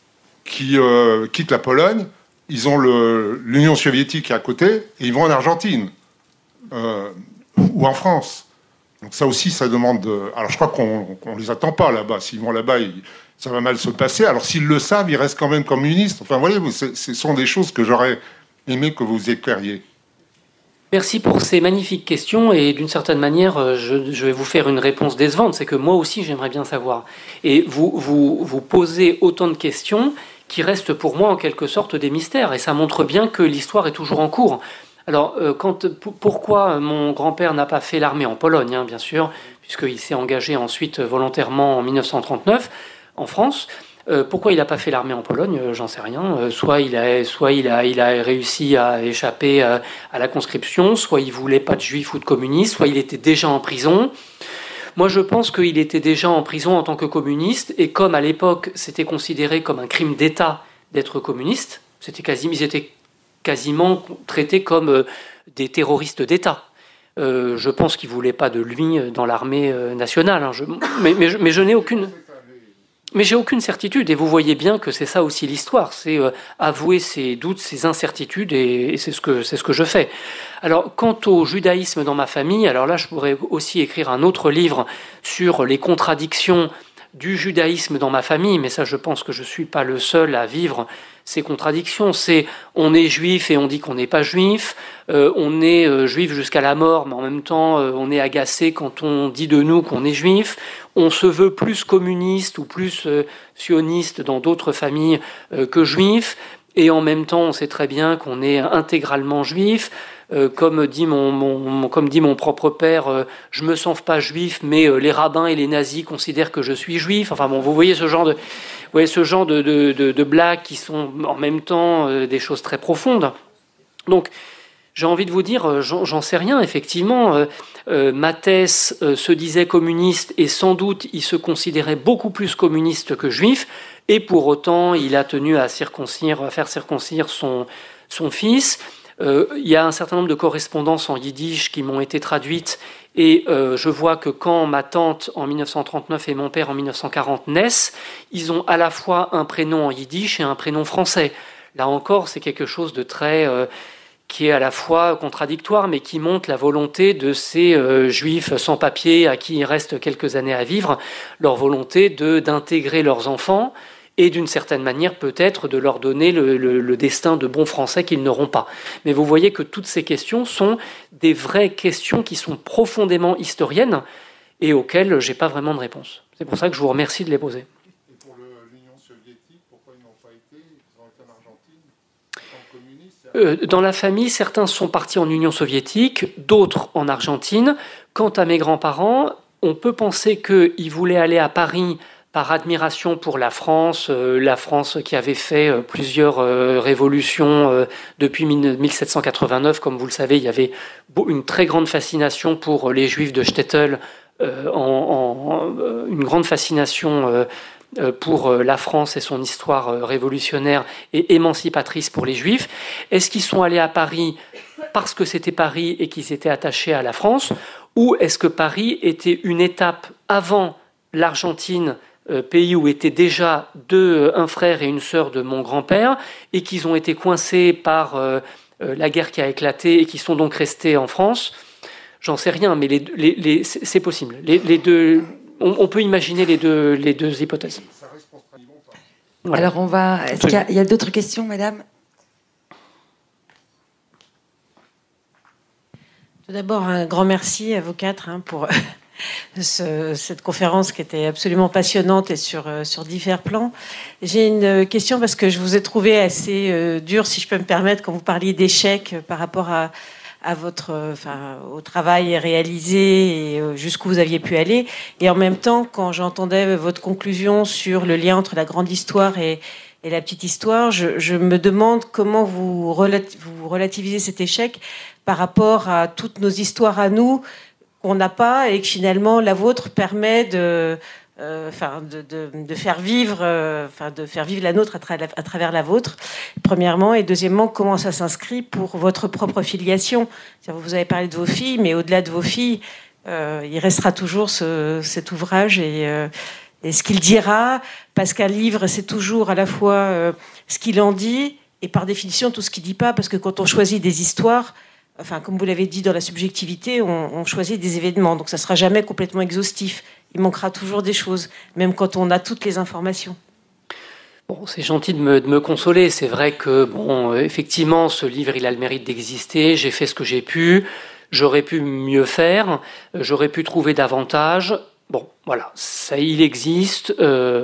Speaker 7: qui euh, quittent la Pologne, ils ont l'Union soviétique à côté, et ils vont en Argentine, euh, ou en France. Donc ça aussi, ça demande... De... Alors je crois qu'on ne les attend pas là-bas. S'ils vont là-bas, ils... ça va mal se passer. Alors s'ils le savent, ils restent quand même communistes. Enfin, voyez, ce sont des choses que j'aurais aimé que vous éclairiez.
Speaker 4: Merci pour ces magnifiques questions. Et d'une certaine manière, je, je vais vous faire une réponse décevante. C'est que moi aussi, j'aimerais bien savoir. Et vous, vous, vous posez autant de questions qui restent pour moi en quelque sorte des mystères. Et ça montre bien que l'histoire est toujours en cours. Alors, euh, quand, pourquoi mon grand-père n'a pas fait l'armée en Pologne, hein, bien sûr, puisqu'il s'est engagé ensuite volontairement en mille neuf cent trente-neuf en France. Euh, pourquoi il n'a pas fait l'armée en Pologne, euh, j'en sais rien. Euh, soit il a, soit il a, il a réussi à échapper à, à la conscription, soit il voulait pas de juifs ou de communistes, soit il était déjà en prison. Moi, je pense qu'il était déjà en prison en tant que communiste, et comme à l'époque, c'était considéré comme un crime d'État d'être communiste, c'était quasiment, ils étaient quasiment traités comme euh, des terroristes d'État. Euh, je pense qu'il ne voulait pas de lui dans l'armée euh, nationale. Hein. Je, mais, mais, mais je n'ai aucune... Mais j'ai aucune certitude, et vous voyez bien que c'est ça aussi l'histoire, c'est euh, avouer ses doutes, ses incertitudes, et, et c'est ce que c'est ce que je fais. Alors, quant au judaïsme dans ma famille, alors là, je pourrais aussi écrire un autre livre sur les contradictions du judaïsme dans ma famille, mais ça, je pense que je suis pas le seul à vivre ces contradictions. C'est on est juif et on dit qu'on n'est pas juif, euh, on est euh, juif jusqu'à la mort, mais en même temps, euh, on est agacé quand on dit de nous qu'on est juif. On se veut plus communiste ou plus euh, sioniste dans d'autres familles euh, que juif, et en même temps, on sait très bien qu'on est intégralement juif. Euh, comme dit mon, mon, mon, comme dit mon propre père, euh, je me sens pas juif, mais euh, les rabbins et les nazis considèrent que je suis juif. Enfin bon, vous voyez ce genre de, vous voyez ce genre de, de, de, de blagues qui sont en même temps euh, des choses très profondes. Donc, j'ai envie de vous dire, euh, j'en, j'en sais rien, effectivement. Euh, euh, Mathès euh, se disait communiste, et sans doute il se considérait beaucoup plus communiste que juif, et pour autant il a tenu à circoncire, à faire circoncire son, son fils. Euh, il y a un certain nombre de correspondances en yiddish qui m'ont été traduites, et euh, je vois que quand ma tante en mille neuf cent trente-neuf et mon père en mille neuf cent quarante naissent, ils ont à la fois un prénom en yiddish et un prénom français. Là encore, c'est quelque chose de très... Euh, qui est à la fois contradictoire, mais qui montre la volonté de ces euh, juifs sans papier à qui il reste quelques années à vivre, leur volonté de, d'intégrer leurs enfants et d'une certaine manière peut-être de leur donner le, le, le destin de bons Français qu'ils n'auront pas. Mais vous voyez que toutes ces questions sont des vraies questions qui sont profondément historiennes et auxquelles je n'ai pas vraiment de réponse. C'est pour ça que je vous remercie de les poser.
Speaker 7: Et pour le, l'Union soviétique, pourquoi ils n'ont pas été, ils ont été en Argentine, en communiste?
Speaker 4: Euh, dans la famille, certains sont partis en Union soviétique, d'autres en Argentine. Quant à mes grands-parents, on peut penser qu'ils voulaient aller à Paris par admiration pour la France, euh, la France qui avait fait euh, plusieurs euh, révolutions euh, depuis mille sept cent quatre-vingt-neuf. Comme vous le savez, il y avait une très grande fascination pour les Juifs de Stettel, euh, en, en, euh, une grande fascination euh, pour la France et son histoire révolutionnaire et émancipatrice pour les Juifs. Est-ce qu'ils sont allés à Paris parce que c'était Paris et qu'ils étaient attachés à la France, ou est-ce que Paris était une étape avant l'Argentine, pays où étaient déjà deux, un frère et une sœur de mon grand-père, et qu'ils ont été coincés par euh, la guerre qui a éclaté et qui sont donc restés en France? J'en sais rien, mais les, les, les, c'est possible. Les, les deux, on, on peut imaginer les deux, les deux hypothèses.
Speaker 2: Voilà. Alors on va. Est-ce qu'il y a, il y a d'autres questions, madame?
Speaker 8: Tout d'abord, un grand merci à vous quatre hein, pour ce, cette conférence qui était absolument passionnante et sur, sur divers plans. J'ai une question parce que je vous ai trouvé assez euh, dur, si je peux me permettre, quand vous parliez d'échecs par rapport à, à votre, enfin, au travail réalisé et jusqu'où vous aviez pu aller. Et en même temps, quand j'entendais votre conclusion sur le lien entre la grande histoire et, et la petite histoire, je, je me demande comment vous, relati- vous relativisez cet échec par rapport à toutes nos histoires à nous qu'on n'a pas et que finalement la vôtre permet de, euh, enfin, de, de, de faire vivre, euh, enfin, de faire vivre la nôtre à, tra- à travers la vôtre. Premièrement, et deuxièmement, comment ça s'inscrit pour votre propre filiation. C'est-à-dire, vous avez parlé de vos filles, mais au-delà de vos filles, euh, il restera toujours ce, cet ouvrage et, euh, et ce qu'il dira, parce qu'un livre, c'est toujours à la fois euh, ce qu'il en dit et par définition tout ce qu'il dit pas, parce que quand on choisit des histoires, enfin, comme vous l'avez dit, dans la subjectivité, on, on choisit des événements, donc ça sera jamais complètement exhaustif. Il manquera toujours des choses, même quand on a toutes les informations.
Speaker 4: Bon, c'est gentil de me, de me consoler. C'est vrai que, bon, effectivement, ce livre, il a le mérite d'exister. J'ai fait ce que j'ai pu. J'aurais pu mieux faire. J'aurais pu trouver davantage. Bon, voilà, ça, il existe.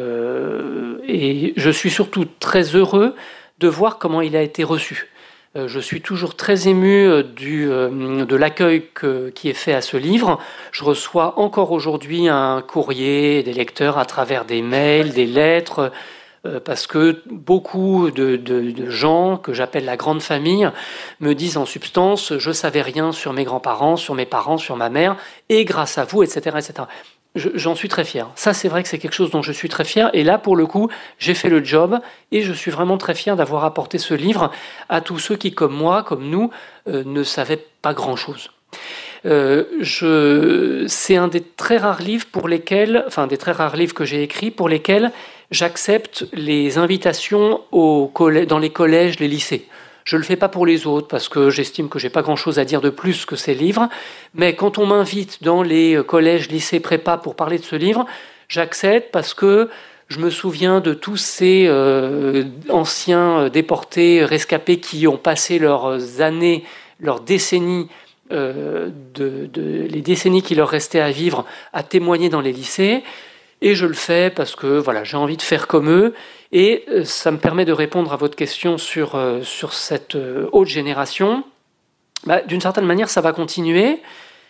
Speaker 4: Euh, et je suis surtout très heureux de voir comment il a été reçu. Je suis toujours très ému du, de l'accueil que, qui est fait à ce livre. Je reçois encore aujourd'hui un courrier des lecteurs à travers des mails, des lettres, parce que beaucoup de, de, de gens que j'appelle la grande famille me disent en substance « je savais rien sur mes grands-parents, sur mes parents, sur ma mère, et grâce à vous, et cetera et cetera » J'en suis très fier. Ça, c'est vrai que c'est quelque chose dont je suis très fier. Et là, pour le coup, j'ai fait le job et je suis vraiment très fier d'avoir apporté ce livre à tous ceux qui, comme moi, comme nous, euh, ne savaient pas grand-chose. Euh, je... C'est un des très rares livres pour lesquels, enfin, des très rares livres que j'ai écrits pour lesquels j'accepte les invitations au collè... dans les collèges, les lycées. Je ne le fais pas pour les autres parce que j'estime que je n'ai pas grand-chose à dire de plus que ces livres. Mais quand on m'invite dans les collèges, lycées, prépa pour parler de ce livre, j'accepte parce que je me souviens de tous ces euh, anciens déportés, rescapés qui ont passé leurs années, leurs décennies, euh, de, de, les décennies qui leur restaient à vivre, à témoigner dans les lycées. Et je le fais parce que voilà, j'ai envie de faire comme eux. Et ça me permet de répondre à votre question sur, euh, sur cette euh, haute génération. Bah, d'une certaine manière, ça va continuer.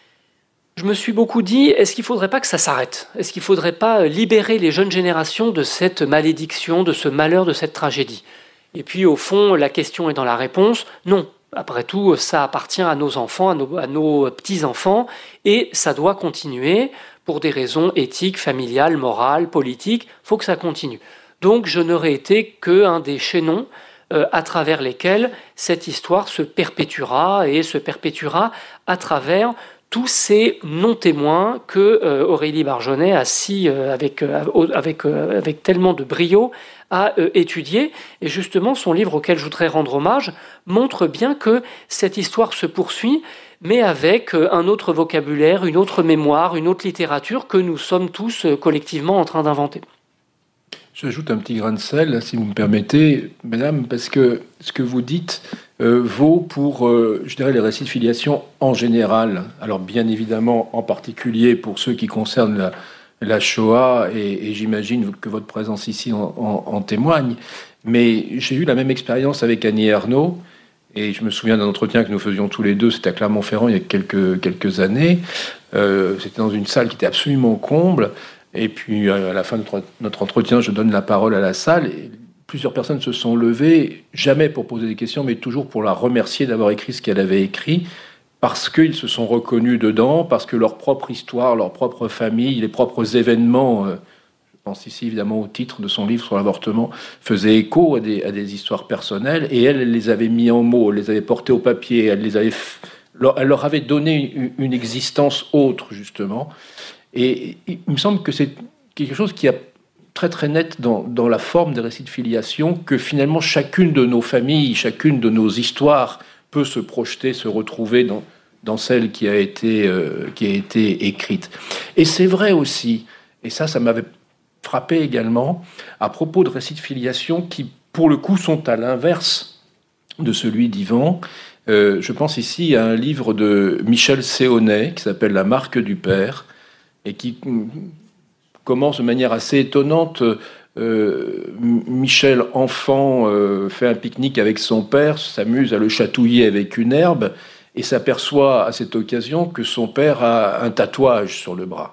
Speaker 4: Je me suis beaucoup dit, est-ce qu'il ne faudrait pas que ça s'arrête? Est-ce qu'il ne faudrait pas libérer les jeunes générations de cette malédiction, de ce malheur, de cette tragédie? Et puis, au fond, la question est dans la réponse. Non. Après tout, ça appartient à nos enfants, à nos, à nos petits-enfants, et ça doit continuer pour des raisons éthiques, familiales, morales, politiques. Il faut que ça continue. Donc, je n'aurais été qu'un des chaînons euh, à travers lesquels cette histoire se perpétuera et se perpétuera à travers tous ces non-témoins que euh, Aurélie Barjonnet a si, euh, avec, euh, avec, euh, avec tellement de brio, a euh, étudié. Et justement, son livre auquel je voudrais rendre hommage montre bien que cette histoire se poursuit, mais avec euh, un autre vocabulaire, une autre mémoire, une autre littérature que nous sommes tous euh, collectivement en train d'inventer.
Speaker 5: J'ajoute un petit grain de sel, si vous me permettez, madame, parce que ce que vous dites euh, vaut pour, euh, je dirais, les récits de filiation en général. Alors, bien évidemment, en particulier pour ceux qui concernent la, la Shoah, et, et j'imagine que votre présence ici en, en, en témoigne. Mais j'ai eu la même expérience avec Annie Ernaux, et je me souviens d'un entretien que nous faisions tous les deux, c'était à Clermont-Ferrand il y a quelques, quelques années. Euh, c'était dans une salle qui était absolument comble. Et puis, à la fin de notre entretien, je donne la parole à la salle. Et plusieurs personnes se sont levées, jamais pour poser des questions, mais toujours pour la remercier d'avoir écrit ce qu'elle avait écrit, parce qu'ils se sont reconnus dedans, parce que leur propre histoire, leur propre famille, les propres événements, euh, je pense ici évidemment au titre de son livre sur l'avortement, faisaient écho à des, à des histoires personnelles. Et elle, elle les avait mis en mots, elle les avait portés au papier, elle, les avait, elle leur avait donné une, une existence autre, justement. Et il me semble que c'est quelque chose qui est très très net dans, dans la forme des récits de filiation, que finalement chacune de nos familles, chacune de nos histoires peut se projeter, se retrouver dans, dans celle qui a été, euh, qui a été écrite. Et c'est vrai aussi, et ça, ça m'avait frappé également, à propos de récits de filiation qui, pour le coup, sont à l'inverse de celui d'Yvan. Euh, je pense ici à un livre de Michel Séonnet qui s'appelle « La marque du père », et qui commence de manière assez étonnante. Euh, Michel, enfant, euh, fait un pique-nique avec son père, s'amuse à le chatouiller avec une herbe, et s'aperçoit à cette occasion que son père a un tatouage sur le bras.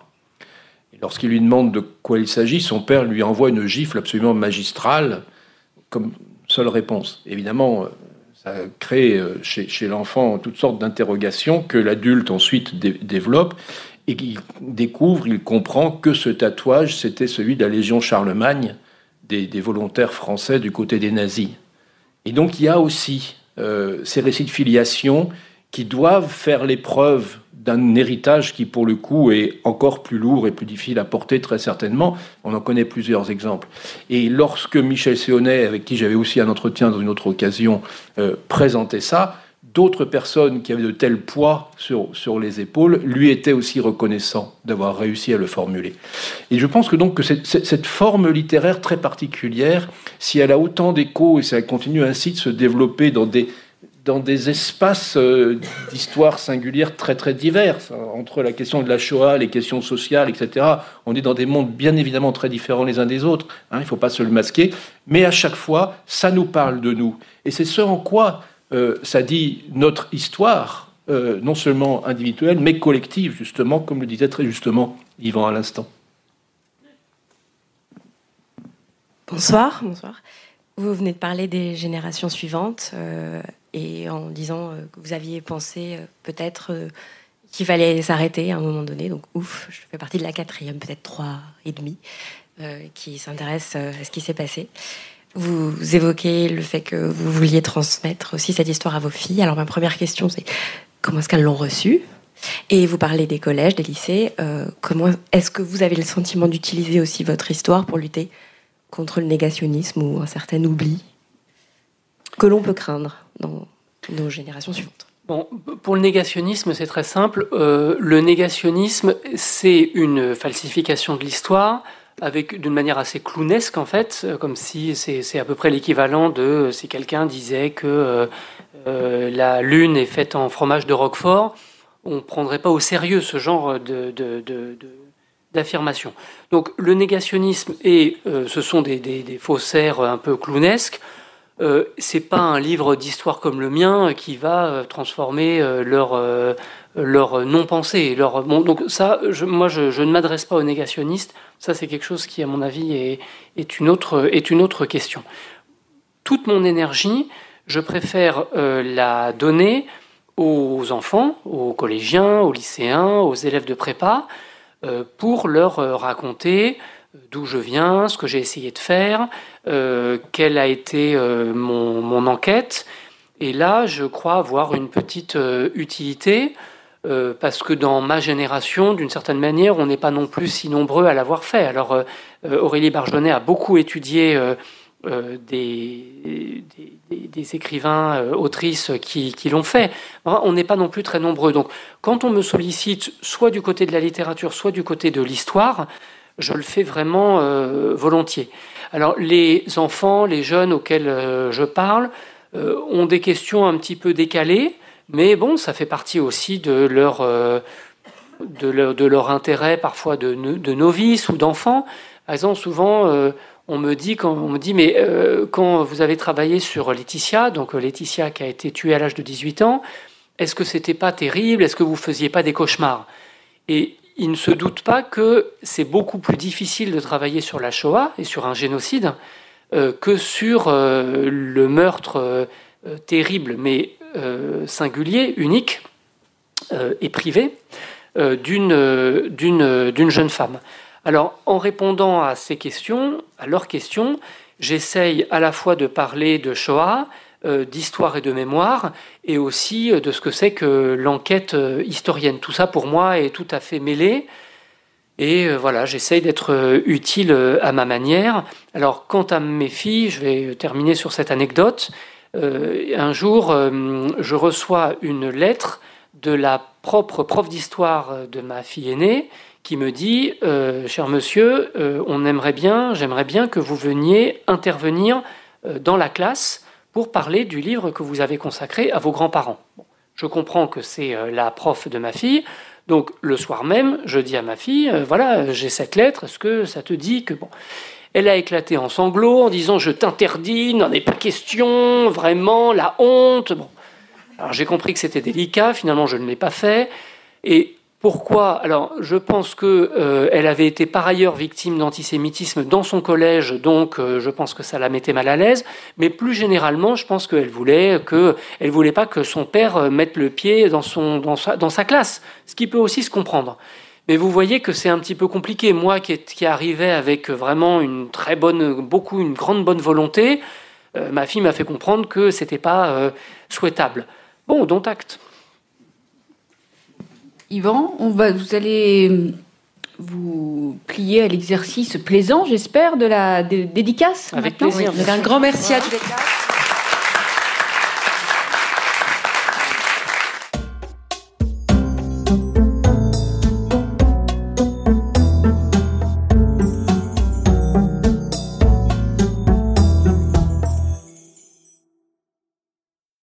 Speaker 5: Et lorsqu'il lui demande de quoi il s'agit, son père lui envoie une gifle absolument magistrale, comme seule réponse. Évidemment, ça crée chez, chez l'enfant toutes sortes d'interrogations que l'adulte ensuite dé- développe, et qu'il découvre, il comprend que ce tatouage, c'était celui de la Légion Charlemagne, des, des volontaires français du côté des nazis. Et donc il y a aussi euh, ces récits de filiation qui doivent faire l'épreuve d'un héritage qui, pour le coup, est encore plus lourd et plus difficile à porter, très certainement. On en connaît plusieurs exemples. Et lorsque Michel Séonnet, avec qui j'avais aussi un entretien dans une autre occasion, euh, présentait ça, d'autres personnes qui avaient de tels poids sur, sur les épaules lui étaient aussi reconnaissants d'avoir réussi à le formuler. Et je pense que donc que cette, cette forme littéraire très particulière, si elle a autant d'écho et si elle continue ainsi de se développer dans des, dans des espaces euh, d'histoire singulière très très divers, entre la question de la Shoah, les questions sociales, et cetera, on est dans des mondes bien évidemment très différents les uns des autres, hein, il ne faut pas se le masquer, mais à chaque fois, ça nous parle de nous. Et c'est ce en quoi Euh, ça dit notre histoire, euh, non seulement individuelle, mais collective, justement, comme le disait très justement Yvan à l'instant.
Speaker 9: Bonsoir, bonsoir. Vous venez de parler des générations suivantes, euh, et en disant euh, que vous aviez pensé euh, peut-être euh, qu'il fallait s'arrêter à un moment donné. Donc, ouf, je fais partie de la quatrième, peut-être trois et demi, euh, qui s'intéresse euh, à ce qui s'est passé. Vous évoquez le fait que vous vouliez transmettre aussi cette histoire à vos filles. Alors ma première question, c'est comment est-ce qu'elles l'ont reçue ? Et vous parlez des collèges, des lycées. Euh, comment est-ce que vous avez le sentiment d'utiliser aussi votre histoire pour lutter contre le négationnisme ou un certain oubli que l'on peut craindre dans nos générations suivantes ?
Speaker 4: Bon, pour le négationnisme, c'est très simple. Euh, le négationnisme, c'est une falsification de l'histoire, avec d'une manière assez clownesque en fait, comme si c'est, c'est à peu près l'équivalent de si quelqu'un disait que euh, euh, la lune est faite en fromage de Roquefort, on ne prendrait pas au sérieux ce genre de, de, de, de, d'affirmation. Donc le négationnisme, et euh, ce sont des, des, des faussaires un peu clownesques, euh, c'est pas un livre d'histoire comme le mien qui va transformer euh, leur... Euh, leur non-pensée. Leur... Bon, donc ça, je, moi, je, je ne m'adresse pas aux négationnistes. Ça, c'est quelque chose qui, à mon avis, est, est, une, autre, est une autre question. Toute mon énergie, je préfère euh, la donner aux enfants, aux collégiens, aux lycéens, aux élèves de prépa, euh, pour leur raconter d'où je viens, ce que j'ai essayé de faire, euh, quelle a été euh, mon, mon enquête. Et là, je crois avoir une petite euh, utilité, euh, parce que dans ma génération, d'une certaine manière, on n'est pas non plus si nombreux à l'avoir fait. Alors, euh, Aurélie Barjonnet a beaucoup étudié euh, euh, des, des, des écrivains, euh, autrices qui, qui l'ont fait. On n'est pas non plus très nombreux. Donc, quand on me sollicite, soit du côté de la littérature, soit du côté de l'histoire, je le fais vraiment euh, volontiers. Alors, les enfants, les jeunes auxquels euh, je parle euh, ont des questions un petit peu décalées, mais bon, ça fait partie aussi de leur, euh, de leur, de leur intérêt, parfois de, de novices ou d'enfants. Par exemple, souvent, euh, on me dit, quand on me dit, mais euh, quand vous avez travaillé sur Laetitia, donc Laetitia qui a été tuée à l'âge de dix-huit ans, est-ce que c'était pas terrible? Est-ce que vous faisiez pas des cauchemars? Et il ne se doute pas que c'est beaucoup plus difficile de travailler sur la Shoah et sur un génocide euh, que sur euh, le meurtre euh, terrible, mais euh, singulier, unique euh, et privé euh, d'une, d'une, d'une jeune femme. Alors, en répondant à ces questions, à leurs questions, j'essaye à la fois de parler de Shoah, euh, d'histoire et de mémoire, et aussi de ce que c'est que l'enquête historienne. Tout ça, pour moi, est tout à fait mêlé. Et euh, voilà, j'essaye d'être utile à ma manière. Alors, quant à mes filles, je vais terminer sur cette anecdote. Euh, un jour, euh, je reçois une lettre de la propre prof d'histoire de ma fille aînée, qui me dit euh, « Cher monsieur, euh, on aimerait bien, j'aimerais bien que vous veniez intervenir euh, dans la classe pour parler du livre que vous avez consacré à vos grands-parents. Bon, » Je comprends que c'est euh, la prof de ma fille, donc le soir même, je dis à ma fille euh, « Voilà, j'ai cette lettre, est-ce que ça te dit que... » bon. Elle a éclaté en sanglots en disant « Je t'interdis, n'en est pas question, vraiment, la honte. » Bon. Alors j'ai compris que c'était délicat, finalement je ne l'ai pas fait, et pourquoi? Alors, je pense qu'elle euh, avait été par ailleurs victime d'antisémitisme dans son collège, donc euh, je pense que ça la mettait mal à l'aise. Mais plus généralement, je pense qu'elle voulait que, elle voulait pas que son père mette le pied dans son, dans sa, dans sa classe, ce qui peut aussi se comprendre. Mais vous voyez que c'est un petit peu compliqué. Moi, qui, qui arrivais avec vraiment une très bonne, beaucoup, une grande bonne volonté, euh, ma fille m'a fait comprendre que c'était pas euh, souhaitable. Bon, dont acte.
Speaker 3: Yvan, on va, vous allez vous plier à l'exercice plaisant, j'espère, de la de, dédicace.
Speaker 2: Avec plaisir. Un grand merci à tous les quatre.